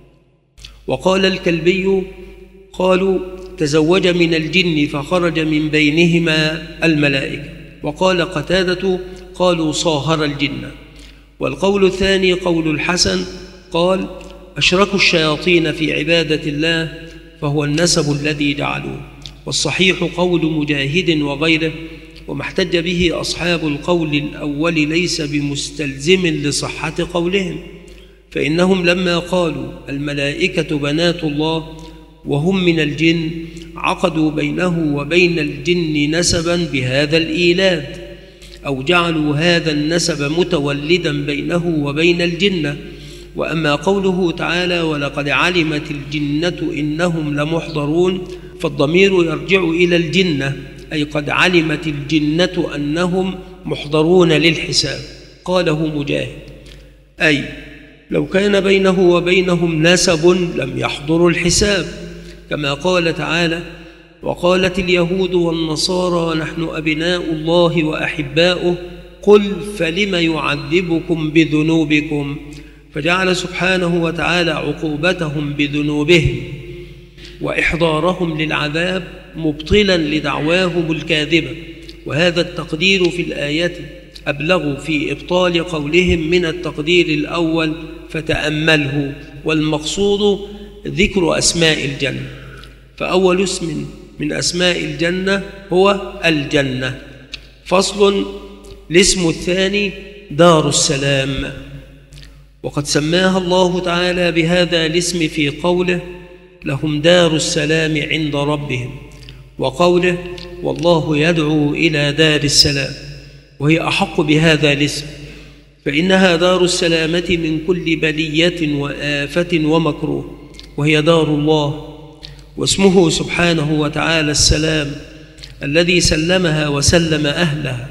وقال الكلبي: قالوا تزوج من الجن فخرج من بينهما الملائكة. وقال قتادة: قالوا صاهر الجن. والقول الثاني قول الحسن قال: أشركوا الشياطين في عبادة الله، فهو النسب الذي جعلوه. والصحيح قول مجاهد وغيره، وما احتج به أصحاب القول الأول ليس بمستلزم لصحة قولهم، فإنهم لما قالوا الملائكة بنات الله وهم من الجن عقدوا بينه وبين الجن نسبا بهذا الإيلاد، أو جعلوا هذا النسب متولدا بينه وبين الجنة. وأما قوله تعالى: ولقد علمت الجنة إنهم لمحضرون، فالضمير يرجع إلى الجنة، أي قد علمت الجنة أنهم محضرون للحساب. قاله مجاهد: أي لو كان بينه وبينهم نسب لم يحضروا الحساب، كما قال تعالى: وقالت اليهود والنصارى نحن أبناء الله وأحباؤه، قل فلم يعذبكم بذنوبكم، فجعل سبحانه وتعالى عقوبتهم بذنوبهم وإحضارهم للعذاب مبطلا لدعواهم الكاذبة. وهذا التقدير في الآية أبلغ في إبطال قولهم من التقدير الأول، فتأمله. والمقصود ذكر أسماء الجنة، فأول اسم من أسماء الجنة هو الجنة. فصل: الاسم الثاني دار السلام، وقد سماها الله تعالى بهذا الاسم في قوله: لهم دار السلام عند ربهم، وقوله: والله يدعو إلى دار السلام، وهي أحق بهذا الاسم، فإنها دار السلامة من كل بلية وآفة ومكروه، وهي دار الله. واسمه سبحانه وتعالى السلام، الذي سلمها وسلم أهلها،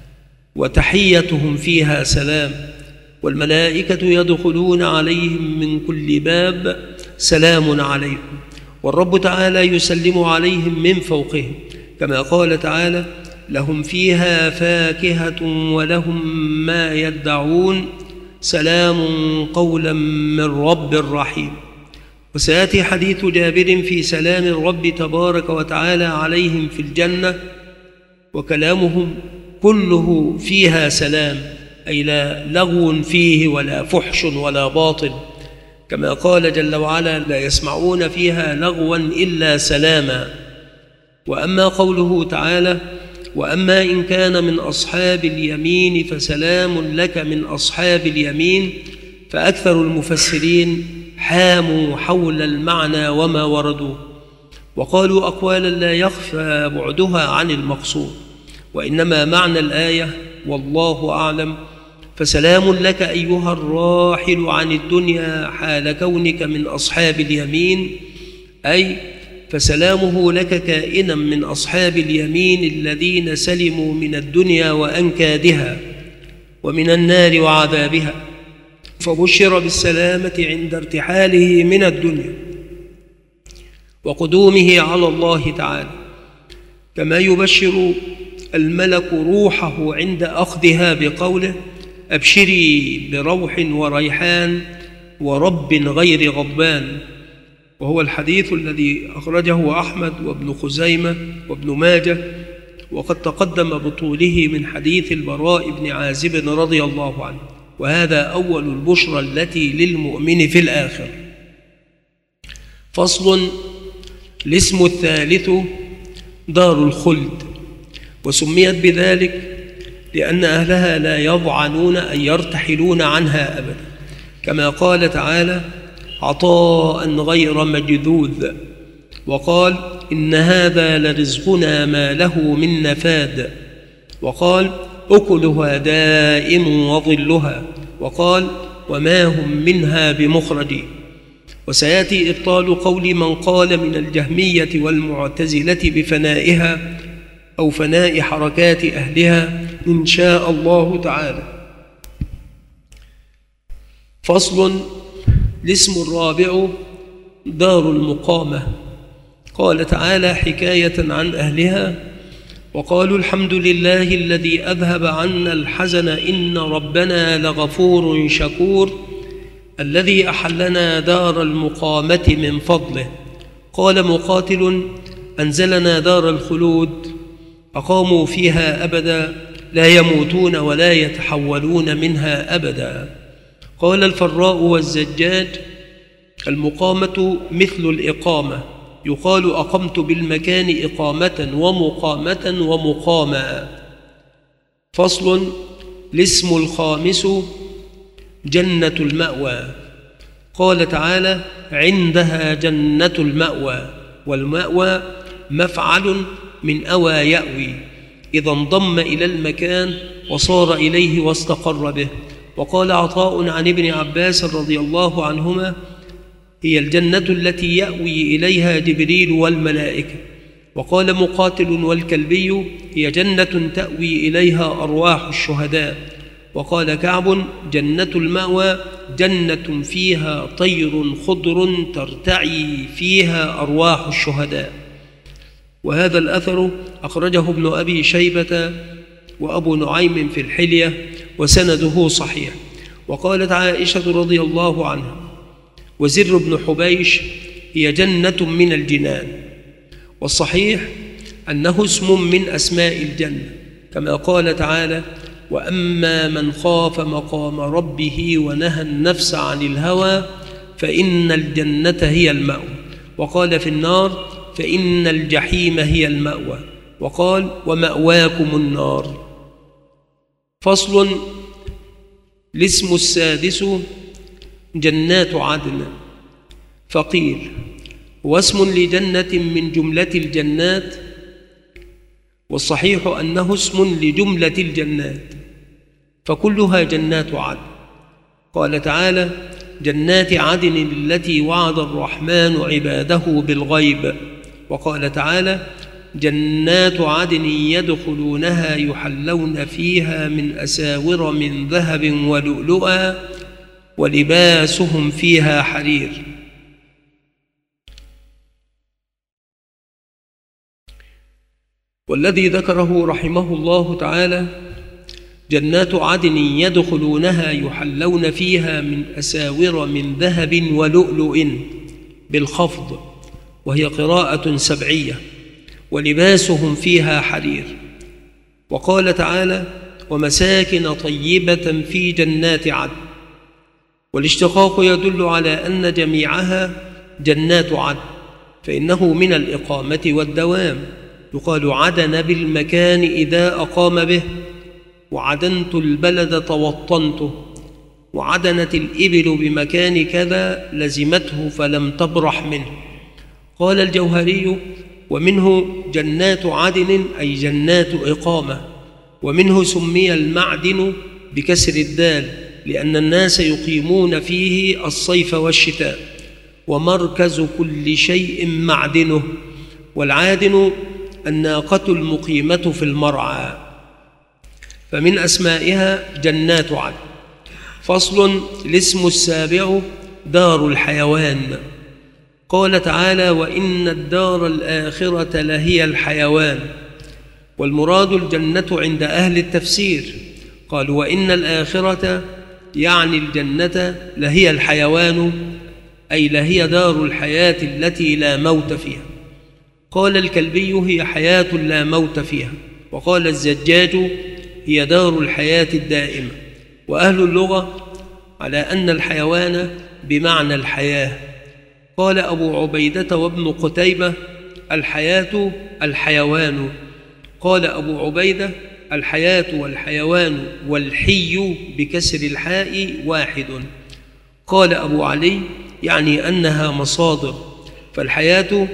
وتحيتهم فيها سلام. والملائكة يدخلون عليهم من كل باب سلام عليكم، والرب تعالى يسلم عليهم من فوقهم، كما قال تعالى: لهم فيها فاكهة ولهم ما يدعون، سلام قولا من رب رحيم. وسيأتي حديث جابر في سلام الرب تبارك وتعالى عليهم في الجنة، وكلامهم كله فيها سلام، أي لا لغو فيه ولا فحش ولا باطل، كما قال جل وعلا: لا يسمعون فيها لغوا إلا سلاما. وأما قوله تعالى: وأما إن كان من أصحاب اليمين فسلام لك من أصحاب اليمين، فأكثر المفسرين حاموا حول المعنى وما وردوه، وقالوا أقوالا لا يخفى بعدها عن المقصود، وإنما معنى الآية والله أعلم: فسلام لك أيها الراحل عن الدنيا حال كونك من أصحاب اليمين، أي فسلامه لك كائنا من أصحاب اليمين الذين سلموا من الدنيا وأنكادها ومن النار وعذابها، فبشر بالسلامة عند ارتحاله من الدنيا وقدومه على الله تعالى، كما يبشر الملك روحه عند أخذها بقوله: أبشري بروح وريحان ورب غير غضبان. وهو الحديث الذي أخرجه أحمد وابن خزيمة وابن ماجه، وقد تقدم بطوله من حديث البراء بن عازب رضي الله عنه، وهذا أول البشرى التي للمؤمن في الآخر. فصل: الاسم الثالث دار الخلد، وسميت بذلك لأن أهلها لا يضعنون أن يرتحلون عنها أبدا، كما قال تعالى: عطاء غير مجذوذ. وقال: إن هذا لرزقنا ما له من نفاد. وقال: أكلها دائم وظلها. وقال: وما هم منها بمخرجين. وسيأتي إبطال قول من قال من الجهمية والمعتزلة بفنائها أو فناء حركات أهلها إن شاء الله تعالى. فصل. الاسم الرابع دار المقامة. قال تعالى حكاية عن أهلها: وقالوا الحمد لله الذي أذهب عنا الحزن إن ربنا لغفور شكور الذي أحلنا دار المقامة من فضله. قال مقاتل: أنزلنا دار الخلود أقاموا فيها أبدا لا يموتون ولا يتحولون منها أبدا. قال الفراء والزجاج: المقامة مثل الإقامة، يقال أقمت بالمكان إقامة ومقامة ومقاما. فصل. الاسم الخامس جنة المأوى. قال تعالى: عندها جنة المأوى. والمأوى مفعل من أوى يأوي، إذا انضم إلى المكان وصار إليه واستقر به. وقال عطاء عن ابن عباس رضي الله عنهما: هي الجنة التي يأوي إليها جبريل والملائكة. وقال مقاتل والكلبي: هي جنة تأوي إليها أرواح الشهداء. وقال كعب: جنة المأوى جنة فيها طير خضر ترتعي فيها أرواح الشهداء. وهذا الأثر أخرجه ابن أبي شيبة وأبو نعيم في الحلية وسنده صحيح. وقالت عائشة رضي الله عنها: وزر بن حبيش: هي جنة من الجنان. والصحيح أنه اسم من أسماء الجنة، كما قال تعالى: وأما من خاف مقام ربه ونهى النفس عن الهوى فإن الجنة هي المأوى. وقال في النار: فإن الجحيم هي المأوى. وقال: ومأواكم النار. فصل. الاسم السادس جنات عدن. فقيل: هو اسم لجنة من جملة الجنات، والصحيح أنه اسم لجملة الجنات، فكلها جنات عدن. قال تعالى: جنات عدن التي وعد الرحمن عباده بالغيب. وقال تعالى: جنات عدن يدخلونها يحلون فيها من أساور من ذهب ولؤلؤا ولباسهم فيها حرير. والذي ذكره رحمه الله تعالى: جنات عدن يدخلونها يحلون فيها من أساور من ذهب ولؤلؤ بالخفض، وهي قراءة سبعية، ولباسهم فيها حرير. وقال تعالى: ومساكن طيبة في جنات عدن. والاشتقاق يدل على أن جميعها جنات عدن، فإنه من الإقامة والدوام. يقال عدن بالمكان إذا أقام به، وعدنت البلد توطنته، وعدنت الإبل بمكان كذا لزمته فلم تبرح منه. قال الجوهري: ومنه جنات عدن أي جنات إقامة. ومنه سمي المعدن بكسر الدال لأن الناس يقيمون فيه الصيف والشتاء، ومركز كل شيء معدنه. والعادن الناقة المقيمة في المرعى، فمن أسمائها جنات عدن. فصل. الاسم السابع دار الحيوان. قال تعالى: وإن الدار الآخرة لهي الحيوان. والمراد الجنة عند أهل التفسير. قالوا: وإن الآخرة يعني الجنة لهي الحيوان، أي لهي دار الحياة التي لا موت فيها. قال الكلبي: هي حياة لا موت فيها. وقال الزجاج: هي دار الحياة الدائمة. وأهل اللغة على أن الحيوان بمعنى الحياة. قال أبو عبيدة وابن قتيبة: الحياة الحيوان. قال أبو عبيدة: الحياة والحيوان والحي بكسر الحاء واحد. قال أبو علي: يعني أنها مصادر، فالحياة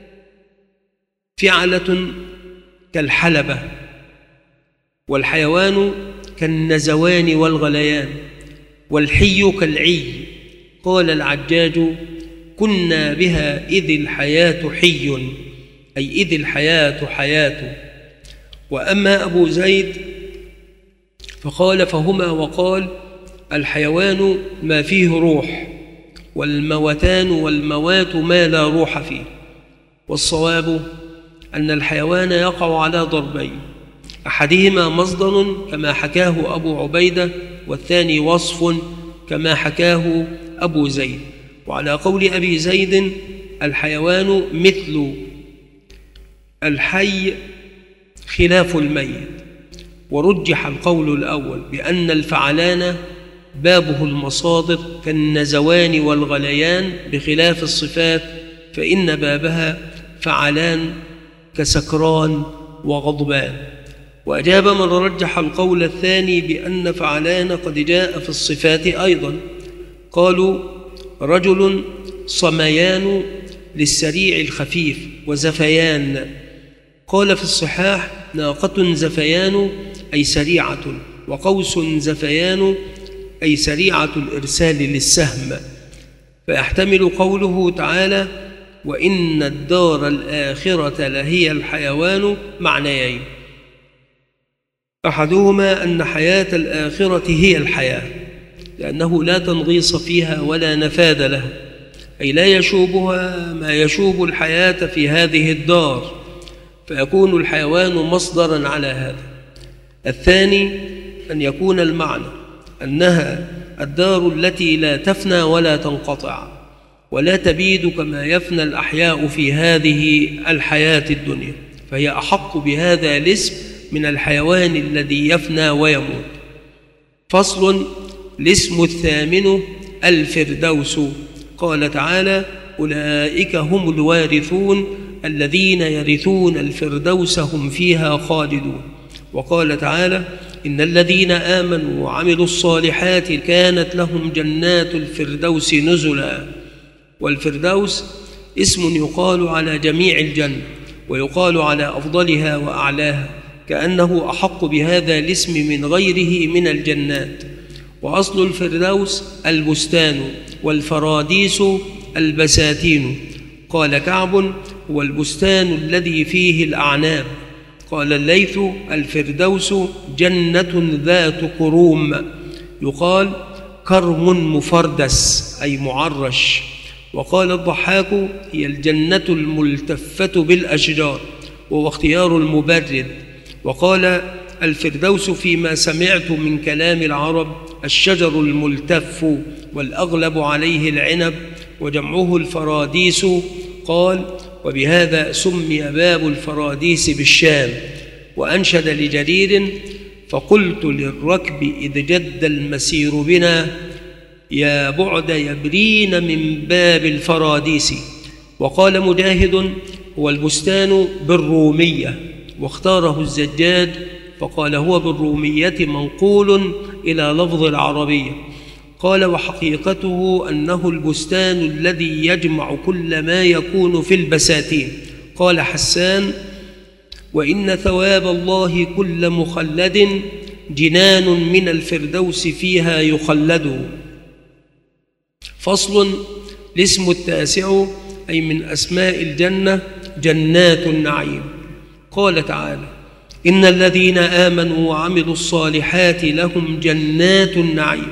فعلة كالحلبة، والحيوان كالنزوان والغليان، والحي كالعي. قال العجاج: كنا بها إذ الحياة حي، أي إذ الحياة حياة. وأما أبو زيد فقال: فهما وقال: الحيوان ما فيه روح، والموتان والموات ما لا روح فيه. والصواب أن الحيوان يقع على ضربين: أحدهما مصدر كما حكاه أبو عبيدة، والثاني وصف كما حكاه أبو زيد. وعلى قول أبي زيد الحيوان مثل الحي خلاف الميت. ورجح القول الأول بأن الفعلان بابه المصادر كالنزوان والغليان، بخلاف الصفات فإن بابها فعلان كسكران وغضبان. وأجاب من رجح القول الثاني بأن فعلان قد جاء في الصفات أيضا. قالوا: رجل صميان للسريع الخفيف، وزفيان. قال في الصحاح: ناقة زفيان أي سريعة، وقوس زفيان أي سريعة الإرسال للسهم. فيحتمل قوله تعالى: وإن الدار الآخرة لهي الحيوان معنيين: أحدهما أن حياة الآخرة هي الحياة، لأنه لا تنغيص فيها ولا نفاد لها، أي لا يشوبها ما يشوب الحياة في هذه الدار، فيكون الحيوان مصدرا على هذا. الثاني أن يكون المعنى أنها الدار التي لا تفنى ولا تنقطع ولا تبيد كما يفنى الأحياء في هذه الحياة الدنيا، فهي أحق بهذا الاسم من الحيوان الذي يفنى ويموت. فصل. الاسم الثامن الفردوس. قال تعالى: أولئك هم الوارثون الذين يرثون الفردوس هم فيها خالدون. وقال تعالى: إن الذين آمنوا وعملوا الصالحات كانت لهم جنات الفردوس نزلا. والفردوس اسم يقال على جميع الجنة، ويقال على أفضلها وأعلاها، كأنه أحق بهذا الاسم من غيره من الجنات. وأصل الفردوس البستان، والفراديس البساتين. قال كعب: هو البستان الذي فيه الأعناب. قال الليث: الفردوس جنة ذات كروم، يقال كرم مفردس أي معرش. وقال الضحاك: هي الجنة الملتفة بالأشجار، وهو اختيار المبرد. وقال الفردوس فيما سمعت من كلام العرب: الشجر الملتف، والأغلب عليه العنب، وجمعه الفراديس. قال: وبهذا سمي باب الفراديس بالشام. وأنشد لجرير: فقلت للركب إذ جد المسير بنا: يا بعد يبرين من باب الفراديس. وقال مجاهد: هو البستان بالرومية، واختاره الزجاج فقال: هو بالرومية منقول إلى لفظ العربية. قال: وحقيقته أنه البستان الذي يجمع كل ما يكون في البساتين. قال حسان: وإن ثواب الله كل مخلد جنان من الفردوس فيها يخلد. فصل. الاسم التاسع أي من أسماء الجنة جنات النعيم. قال تعالى: إن الذين آمنوا وعملوا الصالحات لهم جنات النعيم.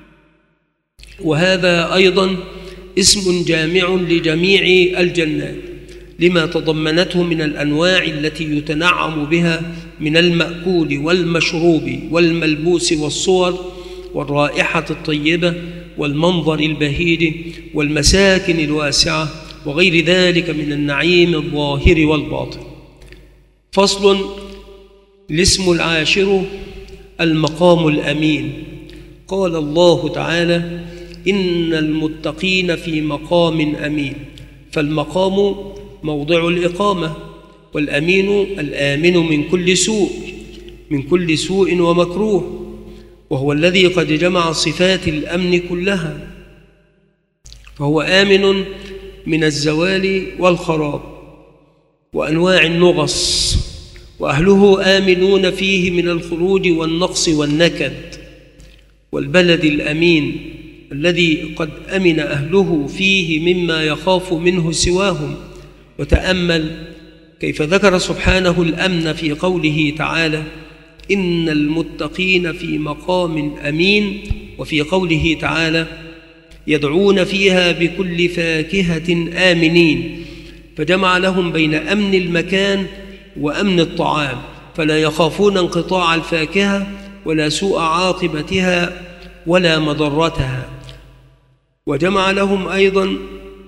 وهذا أيضا اسم جامع لجميع الجنات، لما تضمنته من الأنواع التي يتنعم بها من المأكول والمشروب والملبوس والصور والرائحة الطيبة والمنظر البهيج والمساكن الواسعة وغير ذلك من النعيم الظاهر والباطن. فصل. الاسم العاشر المقام الأمين. قال الله تعالى: إن المتقين في مقام أمين. فالمقام موضع الإقامة، والأمين الآمن من كل سوء ومكروه، وهو الذي قد جمع صفات الأمن كلها، فهو آمن من الزوال والخراب وأنواع النغص، وأهله آمنون فيه من الخروج والنقص والنكد، والبلد الأمين الذي قد أمن أهله فيه مما يخاف منه سواهم. وتأمل كيف ذكر سبحانه الأمن في قوله تعالى: إن المتقين في مقام أمين، وفي قوله تعالى: يدعون فيها بكل فاكهة آمنين، فجمع لهم بين أمن المكان وأمن الطعام، فلا يخافون انقطاع الفاكهة ولا سوء عاقبتها ولا مضرتها. وجمع لهم أيضا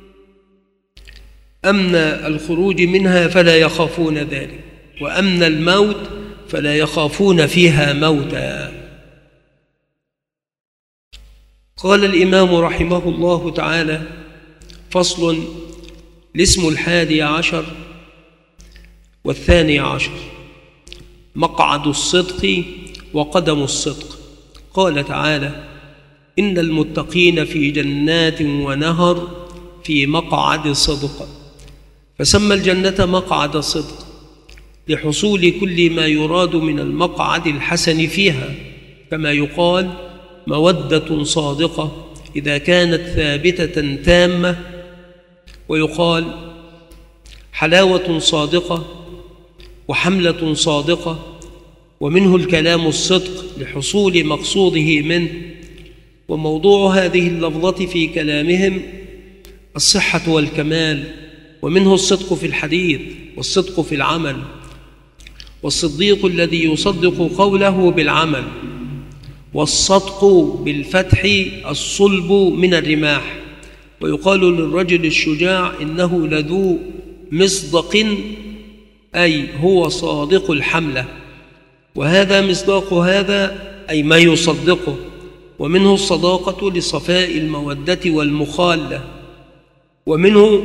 أمن الخروج منها فلا يخافون ذلك، وأمن الموت فلا يخافون فيها موتا. قال الإمام رحمه الله تعالى: فصل: الاسم 11 و12، مقعد الصدق وقدم الصدق. قال تعالى: إن المتقين في جنات ونهر في مقعد صدق، فسمى الجنة مقعد صدق لحصول كل ما يراد من المقعد الحسن فيها، كما يقال مودة صادقة إذا كانت ثابتة تامة، ويقال حلاوة صادقة وحملة صادقة، ومنه الكلام الصدق لحصول مقصوده منه. وموضوع هذه اللفظة في كلامهم الصحة والكمال، ومنه الصدق في الحديث والصدق في العمل، والصديق الذي يصدق قوله بالعمل، والصدق بالفتح الصلب من الرماح. ويقال للرجل الشجاع إنه لذو مصدق، أي هو صادق الحملة، وهذا مصداق هذا أي ما يصدقه. ومنه الصداقة لصفاء المودة والمخالة، ومنه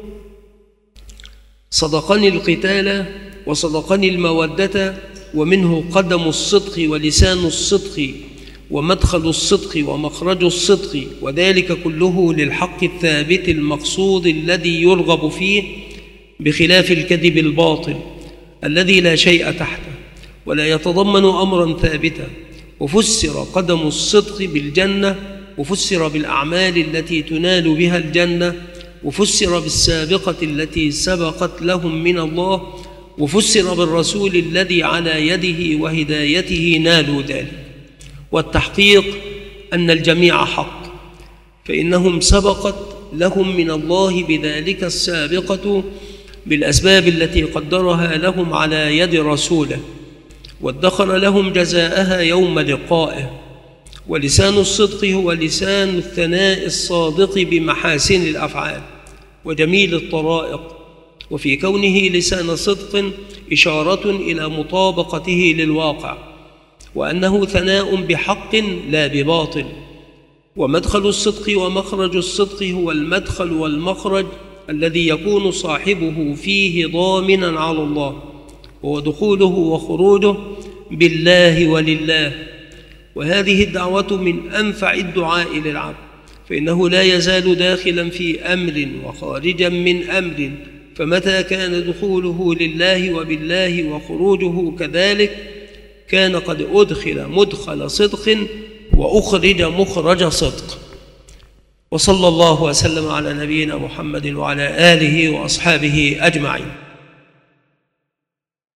صدقني القتال وصدقني المودة، ومنه قدم الصدق ولسان الصدق ومدخل الصدق ومخرج الصدق، وذلك كله للحق الثابت المقصود الذي يرغب فيه، بخلاف الكذب الباطل الذي لا شيء تحته ولا يتضمن أمرا ثابتا. وفسر قدم الصدق بالجنة، وفسر بالأعمال التي تنال بها الجنة، وفسر بالسابقة التي سبقت لهم من الله، وفسر بالرسول الذي على يده وهدايته نالوا ذلك. والتحقيق أن الجميع حق، فإنهم سبقت لهم من الله بذلك السابقة بالأسباب التي قدرها لهم على يد رسوله، وادخر لهم جزاءها يوم لقائه. ولسان الصدق هو لسان الثناء الصادق بمحاسن الأفعال وجميل الطرائق، وفي كونه لسان صدق إشارة إلى مطابقته للواقع، وأنه ثناء بحق لا بباطل. ومدخل الصدق ومخرج الصدق هو المدخل والمخرج الذي يكون صاحبه فيه ضامنا على الله، وهو دخوله وخروجه بالله ولله. وهذه الدعوة من أنفع الدعاء للعبد، فإنه لا يزال داخلا في أمر وخارجا من أمر، فمتى كان دخوله لله وبالله وخروجه كذلك كان قد أدخل مدخل صدق وأخرج مخرج صدق. وصلى الله وسلم على نبينا محمد وعلى آله وأصحابه أجمعين.